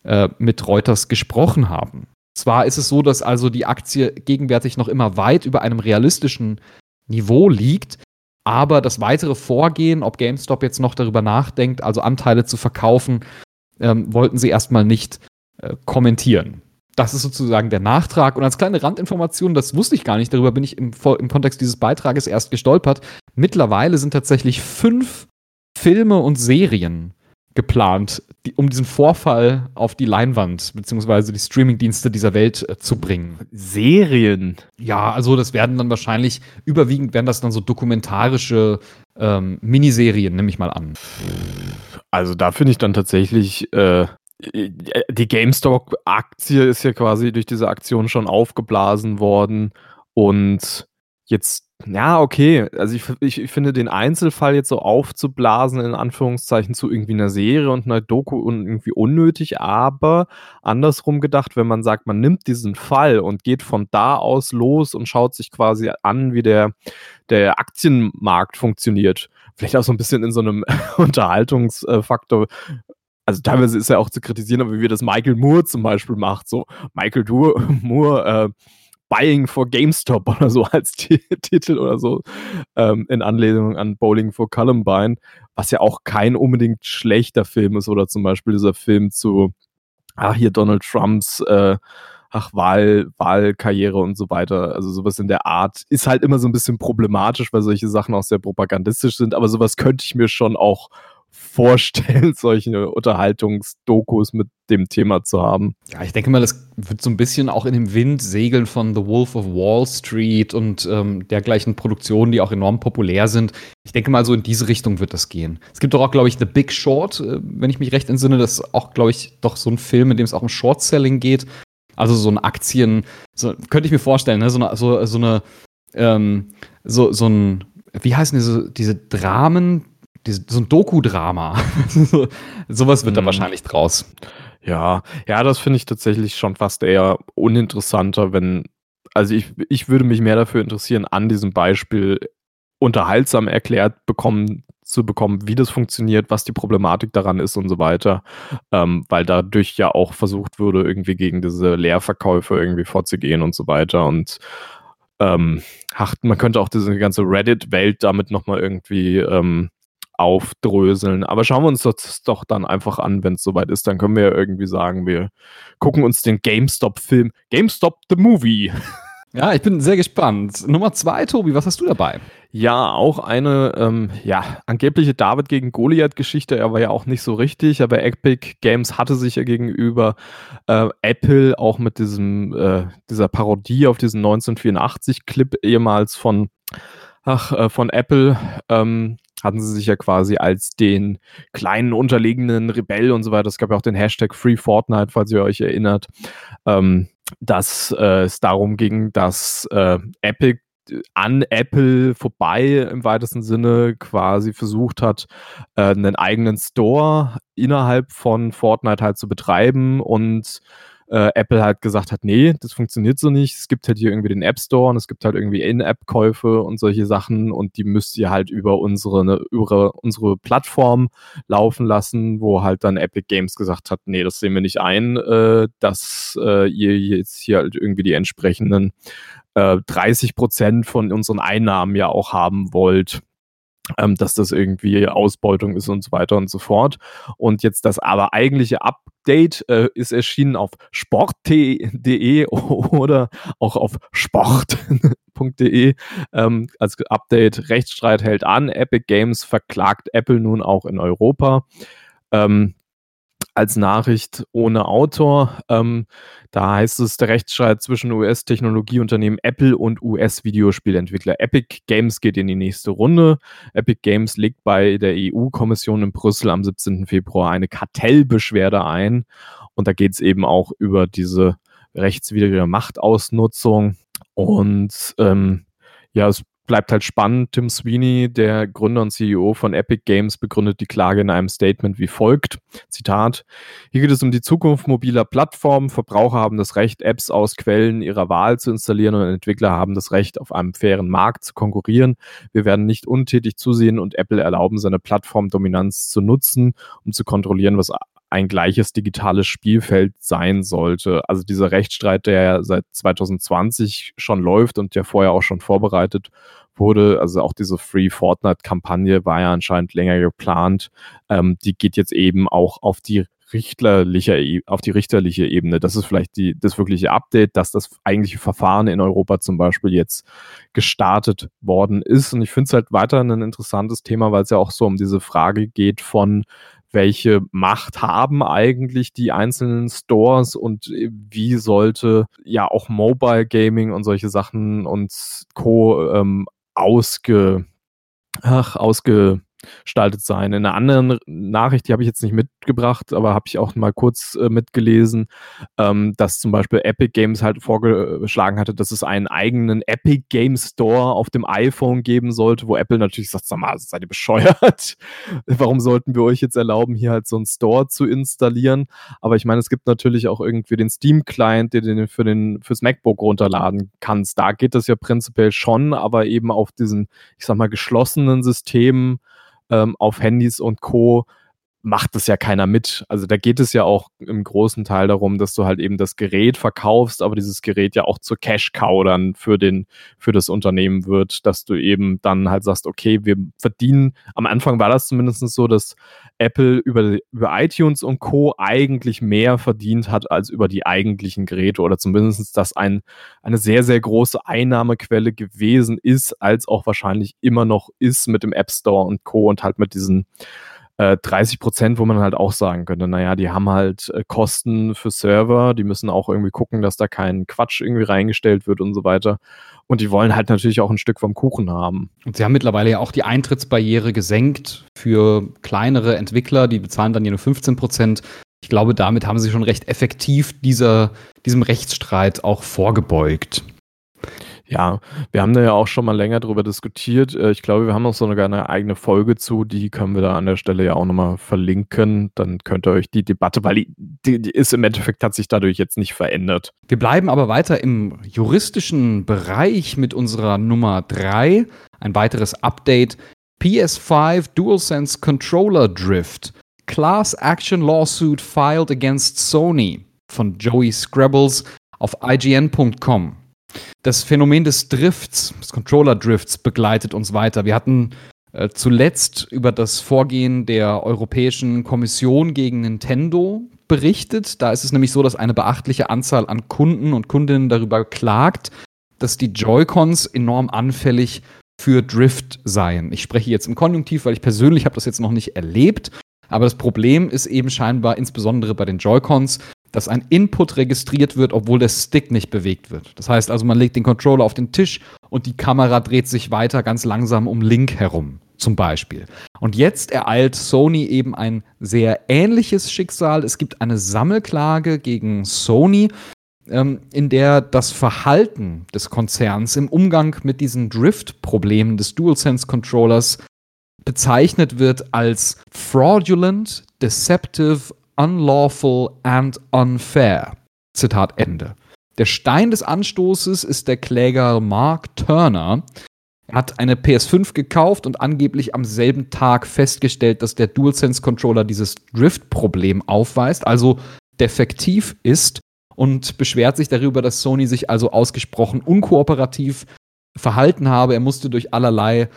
Reuters gesprochen haben. Zwar ist es so, dass also die Aktie gegenwärtig noch immer weit über einem realistischen Niveau liegt, aber das weitere Vorgehen, ob GameStop jetzt noch darüber nachdenkt, also Anteile zu verkaufen, wollten sie erstmal nicht kommentieren. Das ist sozusagen der Nachtrag. Und als kleine Randinformation, das wusste ich gar nicht, darüber bin ich im Kontext dieses Beitrages erst gestolpert. Mittlerweile sind tatsächlich 5 Filme und Serien geplant, um diesen Vorfall auf die Leinwand bzw. die Streamingdienste dieser Welt zu bringen. Serien? Ja, also das werden dann wahrscheinlich, überwiegend werden das dann so dokumentarische Miniserien, nehme ich mal an. Also da finde ich dann tatsächlich, die GameStop-Aktie ist ja quasi durch diese Aktion schon aufgeblasen worden und jetzt, ja, okay, also ich finde den Einzelfall jetzt so aufzublasen, in Anführungszeichen, zu irgendwie einer Serie und einer Doku und irgendwie unnötig, aber andersrum gedacht, wenn man sagt, man nimmt diesen Fall und geht von da aus los und schaut sich quasi an, wie der Aktienmarkt funktioniert, vielleicht auch so ein bisschen in so einem Unterhaltungsfaktor. Also teilweise ist er auch zu kritisieren, aber wie das Michael Moore zum Beispiel macht, so Michael Moore Buying for GameStop oder so als Titel oder so, in Anlehnung an Bowling for Columbine, was ja auch kein unbedingt schlechter Film ist, oder zum Beispiel dieser Film zu, hier Donald Trumps Wahlkarriere und so weiter, also sowas in der Art, ist halt immer so ein bisschen problematisch, weil solche Sachen auch sehr propagandistisch sind, aber sowas könnte ich mir schon auch vorstellen, solche Unterhaltungsdokus mit dem Thema zu haben. Ja, ich denke mal, das wird so ein bisschen auch in dem Wind segeln von The Wolf of Wall Street und dergleichen Produktionen, die auch enorm populär sind. Ich denke mal, so in diese Richtung wird das gehen. Es gibt doch auch, glaube ich, The Big Short, wenn ich mich recht entsinne, das ist auch, glaube ich, doch so ein Film, in dem es auch um Short-Selling geht. Also so ein Aktien, so, könnte ich mir vorstellen, ne? Wie heißen diese Dramen? So ein Doku-Drama. Sowas wird da wahrscheinlich draus. Ja, das finde ich tatsächlich schon fast eher uninteressanter, also ich würde mich mehr dafür interessieren, an diesem Beispiel unterhaltsam erklärt zu bekommen, wie das funktioniert, was die Problematik daran ist und so weiter, weil dadurch ja auch versucht wurde, irgendwie gegen diese Leerverkäufe irgendwie vorzugehen und so weiter und man könnte auch diese ganze Reddit-Welt damit nochmal irgendwie aufdröseln. Aber schauen wir uns das doch dann einfach an, wenn es soweit ist. Dann können wir ja irgendwie sagen, wir gucken uns den GameStop-Film, GameStop the Movie. Ja, ich bin sehr gespannt. Nummer 2, Tobi, was hast du dabei? Ja, auch eine angebliche David gegen Goliath-Geschichte, aber ja auch nicht so richtig. Aber Epic Games hatte sich ja gegenüber Apple auch mit dieser Parodie auf diesen 1984-Clip ehemals von Apple, hatten sie sich ja quasi als den kleinen unterlegenen Rebell und so weiter. Es gab ja auch den Hashtag Free Fortnite, falls ihr euch erinnert, dass es darum ging, dass Epic an Apple vorbei im weitesten Sinne quasi versucht hat, einen eigenen Store innerhalb von Fortnite halt zu betreiben und Apple halt gesagt hat, nee, das funktioniert so nicht. Es gibt halt hier irgendwie den App Store und es gibt halt irgendwie In-App-Käufe und solche Sachen und die müsst ihr halt über unsere Plattform laufen lassen, wo halt dann Epic Games gesagt hat, nee, das sehen wir nicht ein, dass ihr jetzt hier halt irgendwie die entsprechenden 30% von unseren Einnahmen ja auch haben wollt. Dass das irgendwie Ausbeutung ist und so weiter und so fort. Und jetzt das aber eigentliche Update ist erschienen auf sport.de oder auch auf sport.de. Als Update: Rechtsstreit hält an, Epic Games verklagt Apple nun auch in Europa. Als Nachricht ohne Autor. Da heißt es, der Rechtsstreit zwischen US-Technologieunternehmen Apple und US-Videospielentwickler Epic Games geht in die nächste Runde. Epic Games legt bei der EU-Kommission in Brüssel am 17. Februar eine Kartellbeschwerde ein. Und da geht es eben auch über diese rechtswidrige Machtausnutzung. Und es bleibt halt spannend. Tim Sweeney, der Gründer und CEO von Epic Games, begründet die Klage in einem Statement wie folgt, Zitat: Hier geht es um die Zukunft mobiler Plattformen. Verbraucher haben das Recht, Apps aus Quellen ihrer Wahl zu installieren und Entwickler haben das Recht, auf einem fairen Markt zu konkurrieren. Wir werden nicht untätig zusehen und Apple erlauben, seine Plattformdominanz zu nutzen, um zu kontrollieren, was ein gleiches digitales Spielfeld sein sollte. Also dieser Rechtsstreit, der ja seit 2020 schon läuft und der vorher auch schon vorbereitet wurde, also auch diese Free Fortnite-Kampagne war ja anscheinend länger geplant, die geht jetzt eben auch auf die richterliche Ebene. Das ist vielleicht das wirkliche Update, dass das eigentliche Verfahren in Europa zum Beispiel jetzt gestartet worden ist. Und ich finde es halt weiterhin ein interessantes Thema, weil es ja auch so um diese Frage geht von, welche Macht haben eigentlich die einzelnen Stores und wie sollte ja auch Mobile Gaming und solche Sachen und Co. gestaltet sein. In einer anderen Nachricht, die habe ich jetzt nicht mitgebracht, aber habe ich auch mal kurz mitgelesen, dass zum Beispiel Epic Games halt vorgeschlagen hatte, dass es einen eigenen Epic Game Store auf dem iPhone geben sollte, wo Apple natürlich sagt, sag mal, seid ihr bescheuert? Warum sollten wir euch jetzt erlauben, hier halt so einen Store zu installieren? Aber ich meine, es gibt natürlich auch irgendwie den Steam-Client, den du fürs MacBook runterladen kannst. Da geht das ja prinzipiell schon, aber eben auf diesen, ich sag mal, geschlossenen Systemen auf Handys und Co. macht es ja keiner mit. Also da geht es ja auch im großen Teil darum, dass du halt eben das Gerät verkaufst, aber dieses Gerät ja auch zur Cash-Cow dann für das Unternehmen wird, dass du eben dann halt sagst, okay, wir verdienen, am Anfang war das zumindest so, dass Apple über iTunes und Co. eigentlich mehr verdient hat als über die eigentlichen Geräte oder zumindest, dass eine sehr, sehr große Einnahmequelle gewesen ist, als auch wahrscheinlich immer noch ist mit dem App Store und Co. und halt mit diesen 30%, wo man halt auch sagen könnte, naja, die haben halt Kosten für Server, die müssen auch irgendwie gucken, dass da kein Quatsch irgendwie reingestellt wird und so weiter. Und die wollen halt natürlich auch ein Stück vom Kuchen haben. Und sie haben mittlerweile ja auch die Eintrittsbarriere gesenkt für kleinere Entwickler, die bezahlen dann hier nur 15%. Ich glaube, damit haben sie schon recht effektiv diesem Rechtsstreit auch vorgebeugt. Ja, wir haben da ja auch schon mal länger drüber diskutiert. Ich glaube, wir haben auch sogar eine eigene Folge zu, die können wir da an der Stelle ja auch nochmal verlinken. Dann könnt ihr euch die Debatte, weil die ist im Endeffekt, hat sich dadurch jetzt nicht verändert. Wir bleiben aber weiter im juristischen Bereich mit unserer Nummer 3. Ein weiteres Update. PS5 DualSense Controller Drift. Class Action Lawsuit filed against Sony von Joey Scrabbles auf IGN.com. Das Phänomen des Drifts, des Controller-Drifts, begleitet uns weiter. Wir hatten zuletzt über das Vorgehen der Europäischen Kommission gegen Nintendo berichtet. Da ist es nämlich so, dass eine beachtliche Anzahl an Kunden und Kundinnen darüber klagt, dass die Joy-Cons enorm anfällig für Drift seien. Ich spreche jetzt im Konjunktiv, weil ich persönlich habe das jetzt noch nicht erlebt. Aber das Problem ist eben scheinbar insbesondere bei den Joy-Cons, dass ein Input registriert wird, obwohl der Stick nicht bewegt wird. Das heißt also, man legt den Controller auf den Tisch und die Kamera dreht sich weiter ganz langsam um Link herum, zum Beispiel. Und jetzt ereilt Sony eben ein sehr ähnliches Schicksal. Es gibt eine Sammelklage gegen Sony, in der das Verhalten des Konzerns im Umgang mit diesen Drift-Problemen des DualSense-Controllers bezeichnet wird als fraudulent, deceptive, unlawful and unfair. Zitat Ende. Der Stein des Anstoßes ist der Kläger Mark Turner. Er hat eine PS5 gekauft und angeblich am selben Tag festgestellt, dass der DualSense-Controller dieses Drift-Problem aufweist, also defektiv ist, und beschwert sich darüber, dass Sony sich also ausgesprochen unkooperativ verhalten habe. Er musste durch über allerlei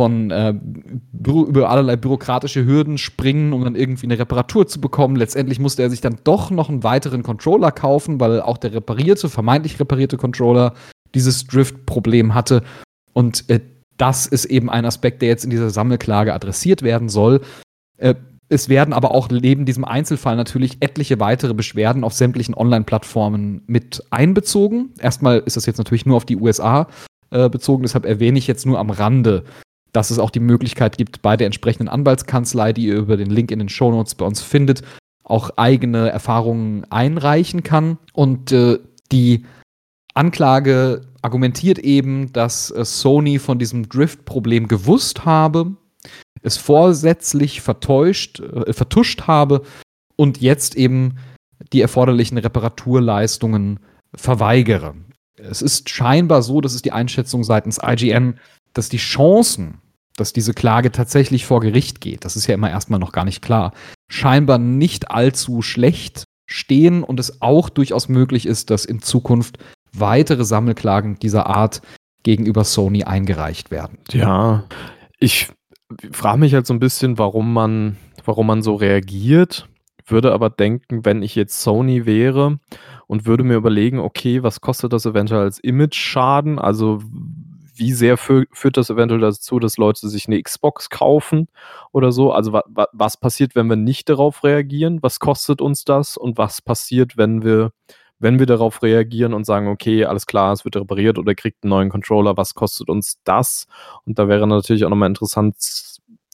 bürokratische Hürden springen, um dann irgendwie eine Reparatur zu bekommen. Letztendlich musste er sich dann doch noch einen weiteren Controller kaufen, weil auch der vermeintlich reparierte Controller dieses Drift-Problem hatte. Und das ist eben ein Aspekt, der jetzt in dieser Sammelklage adressiert werden soll. Es werden aber auch neben diesem Einzelfall natürlich etliche weitere Beschwerden auf sämtlichen Online-Plattformen mit einbezogen. Erstmal ist das jetzt natürlich nur auf die USA bezogen, deshalb erwähne ich jetzt nur am Rande, dass es auch die Möglichkeit gibt, bei der entsprechenden Anwaltskanzlei, die ihr über den Link in den Shownotes bei uns findet, auch eigene Erfahrungen einreichen kann. Und die Anklage argumentiert eben, dass Sony von diesem Drift-Problem gewusst habe, es vorsätzlich vertuscht habe und jetzt eben die erforderlichen Reparaturleistungen verweigere. Es ist scheinbar so, das ist die Einschätzung seitens IGN, dass die Chancen, dass diese Klage tatsächlich vor Gericht geht, das ist ja immer erstmal noch gar nicht klar, scheinbar nicht allzu schlecht stehen und es auch durchaus möglich ist, dass in Zukunft weitere Sammelklagen dieser Art gegenüber Sony eingereicht werden. Ja, ich frage mich halt so ein bisschen, warum man so reagiert. Würde aber denken, wenn ich jetzt Sony wäre und würde mir überlegen, okay, was kostet das eventuell als Image-Schaden? Also wie sehr führt das eventuell dazu, dass Leute sich eine Xbox kaufen oder so? Also was passiert, wenn wir nicht darauf reagieren? Was kostet uns das? Und was passiert, wenn wir darauf reagieren und sagen, okay, alles klar, es wird repariert oder kriegt einen neuen Controller, was kostet uns das? Und da wäre natürlich auch nochmal interessant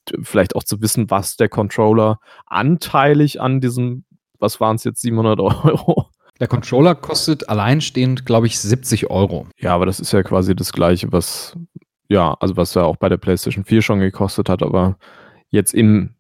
vielleicht auch zu wissen, was der Controller anteilig an diesem, was waren es jetzt, 700 €? Der Controller kostet alleinstehend, glaube ich, 70 €. Ja, aber das ist ja quasi das Gleiche, was ja auch bei der PlayStation 4 schon gekostet hat, aber jetzt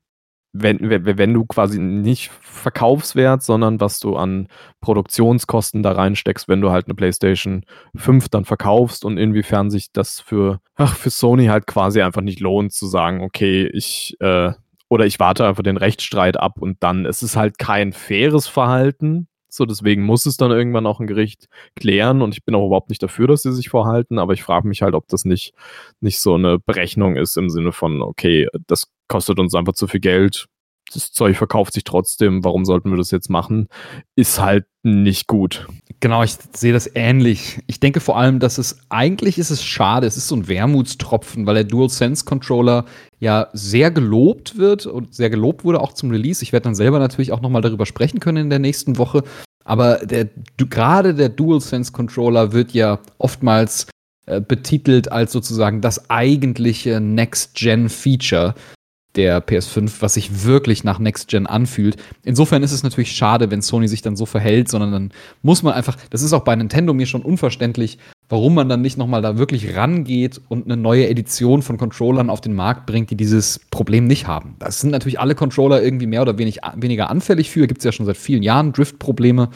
wenn du quasi nicht Verkaufswert, sondern was du an Produktionskosten da reinsteckst, wenn du halt eine PlayStation 5 dann verkaufst und inwiefern sich das für Sony halt quasi einfach nicht lohnt, zu sagen, okay, ich warte einfach den Rechtsstreit ab und dann ist es halt kein faires Verhalten. So, deswegen muss es dann irgendwann auch ein Gericht klären und ich bin auch überhaupt nicht dafür, dass sie sich vorhalten, aber ich frage mich halt, ob das nicht so eine Berechnung ist im Sinne von, okay, das kostet uns einfach zu viel Geld, das Zeug verkauft sich trotzdem, warum sollten wir das jetzt machen? Ist halt nicht gut. Genau, ich sehe das ähnlich. Ich denke vor allem, dass eigentlich ist es schade, es ist so ein Wermutstropfen, weil der DualSense-Controller ja sehr gelobt wird und sehr gelobt wurde auch zum Release. Ich werde dann selber natürlich auch nochmal darüber sprechen können in der nächsten Woche. Aber gerade der DualSense-Controller wird ja oftmals betitelt als sozusagen das eigentliche Next-Gen-Feature der PS5, was sich wirklich nach Next-Gen anfühlt. Insofern ist es natürlich schade, wenn Sony sich dann so verhält, sondern dann muss man einfach, das ist auch bei Nintendo mir schon unverständlich, warum man dann nicht nochmal da wirklich rangeht und eine neue Edition von Controllern auf den Markt bringt, die dieses Problem nicht haben. Das sind natürlich alle Controller irgendwie mehr oder weniger anfällig für, gibt es ja schon seit vielen Jahren Drift-Probleme,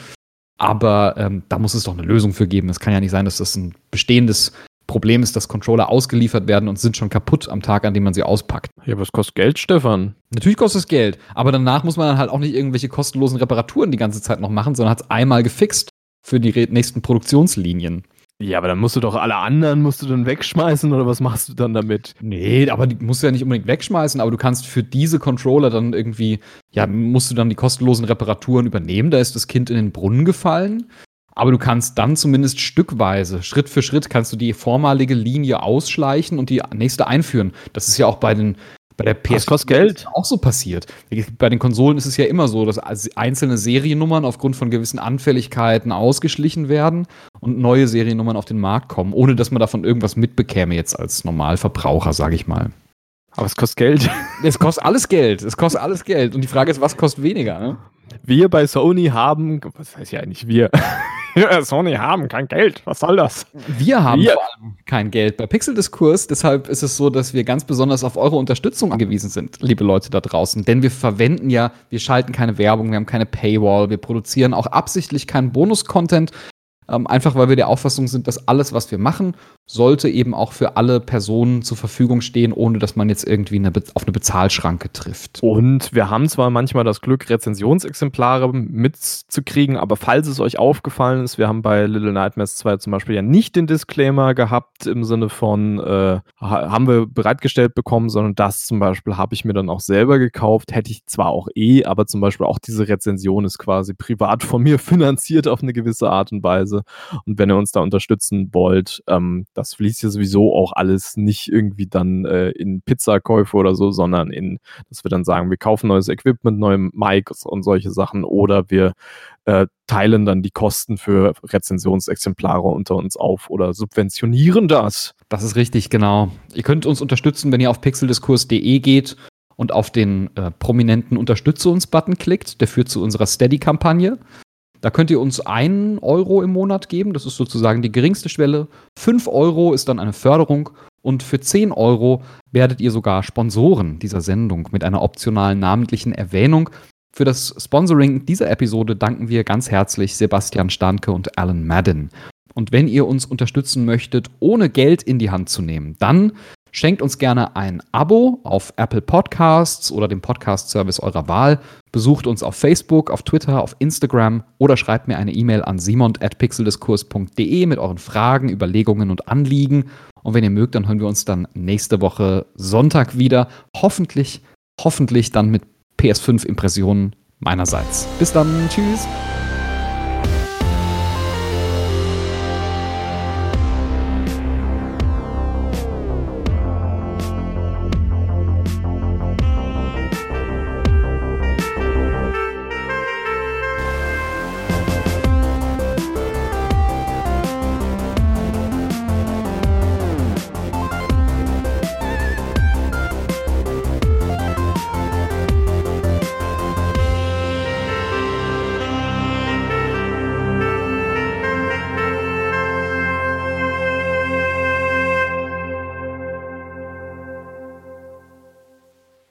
aber da muss es doch eine Lösung für geben. Es kann ja nicht sein, dass das ein bestehendes Problem ist, dass Controller ausgeliefert werden und sind schon kaputt am Tag, an dem man sie auspackt. Ja, aber es kostet Geld, Stefan. Natürlich kostet es Geld, aber danach muss man dann halt auch nicht irgendwelche kostenlosen Reparaturen die ganze Zeit noch machen, sondern hat es einmal gefixt für die nächsten Produktionslinien. Ja, aber dann musst du doch alle anderen wegschmeißen oder was machst du dann damit? Nee, aber die musst du ja nicht unbedingt wegschmeißen, aber du kannst für diese Controller dann irgendwie, ja, musst du dann die kostenlosen Reparaturen übernehmen, da ist das Kind in den Brunnen gefallen. Aber du kannst dann zumindest stückweise, Schritt für Schritt, kannst du die vormalige Linie ausschleichen und die nächste einführen. Das ist ja auch bei der PS kostet Geld. Auch so passiert. Bei den Konsolen ist es ja immer so, dass einzelne Seriennummern aufgrund von gewissen Anfälligkeiten ausgeschlichen werden und neue Seriennummern auf den Markt kommen, ohne dass man davon irgendwas mitbekäme jetzt als Normalverbraucher, sage ich mal. Aber es kostet Geld. Es kostet alles Geld. Und die Frage ist, was kostet weniger, ne? Wir bei Sony haben, was heißt ja eigentlich wir? Sony haben kein Geld. Was soll das? Wir haben vor allem kein Geld bei Pixeldiskurs. Deshalb ist es so, dass wir ganz besonders auf eure Unterstützung angewiesen sind, liebe Leute da draußen. Denn wir schalten keine Werbung, wir haben keine Paywall, wir produzieren auch absichtlich keinen Bonus-Content. Einfach weil wir der Auffassung sind, dass alles, was wir machen, sollte eben auch für alle Personen zur Verfügung stehen, ohne dass man jetzt irgendwie auf eine Bezahlschranke trifft. Und wir haben zwar manchmal das Glück, Rezensionsexemplare mitzukriegen, aber falls es euch aufgefallen ist, wir haben bei Little Nightmares 2 zum Beispiel ja nicht den Disclaimer gehabt im Sinne von haben wir bereitgestellt bekommen, sondern das zum Beispiel habe ich mir dann auch selber gekauft, hätte ich zwar auch aber zum Beispiel auch diese Rezension ist quasi privat von mir finanziert auf eine gewisse Art und Weise. Und wenn ihr uns da unterstützen wollt, das fließt ja sowieso auch alles nicht irgendwie dann in Pizzakäufe oder so, sondern dass wir dann sagen, wir kaufen neues Equipment, neue Mics und solche Sachen oder wir teilen dann die Kosten für Rezensionsexemplare unter uns auf oder subventionieren das. Das ist richtig, genau. Ihr könnt uns unterstützen, wenn ihr auf pixeldiskurs.de geht und auf den prominenten Unterstütze uns-Button klickt. Der führt zu unserer Steady-Kampagne. Da könnt ihr uns 1 € im Monat geben. Das ist sozusagen die geringste Schwelle. 5 € ist dann eine Förderung. Und für 10 € werdet ihr sogar Sponsoren dieser Sendung mit einer optionalen namentlichen Erwähnung. Für das Sponsoring dieser Episode danken wir ganz herzlich Sebastian Stahnke und Alan Madden. Und wenn ihr uns unterstützen möchtet, ohne Geld in die Hand zu nehmen, dann schenkt uns gerne ein Abo auf Apple Podcasts oder dem Podcast-Service eurer Wahl. Besucht uns auf Facebook, auf Twitter, auf Instagram oder schreibt mir eine E-Mail an simon@pixeldiskurs.de mit euren Fragen, Überlegungen und Anliegen. Und wenn ihr mögt, dann hören wir uns dann nächste Woche Sonntag wieder. Hoffentlich dann mit PS5-Impressionen meinerseits. Bis dann, tschüss.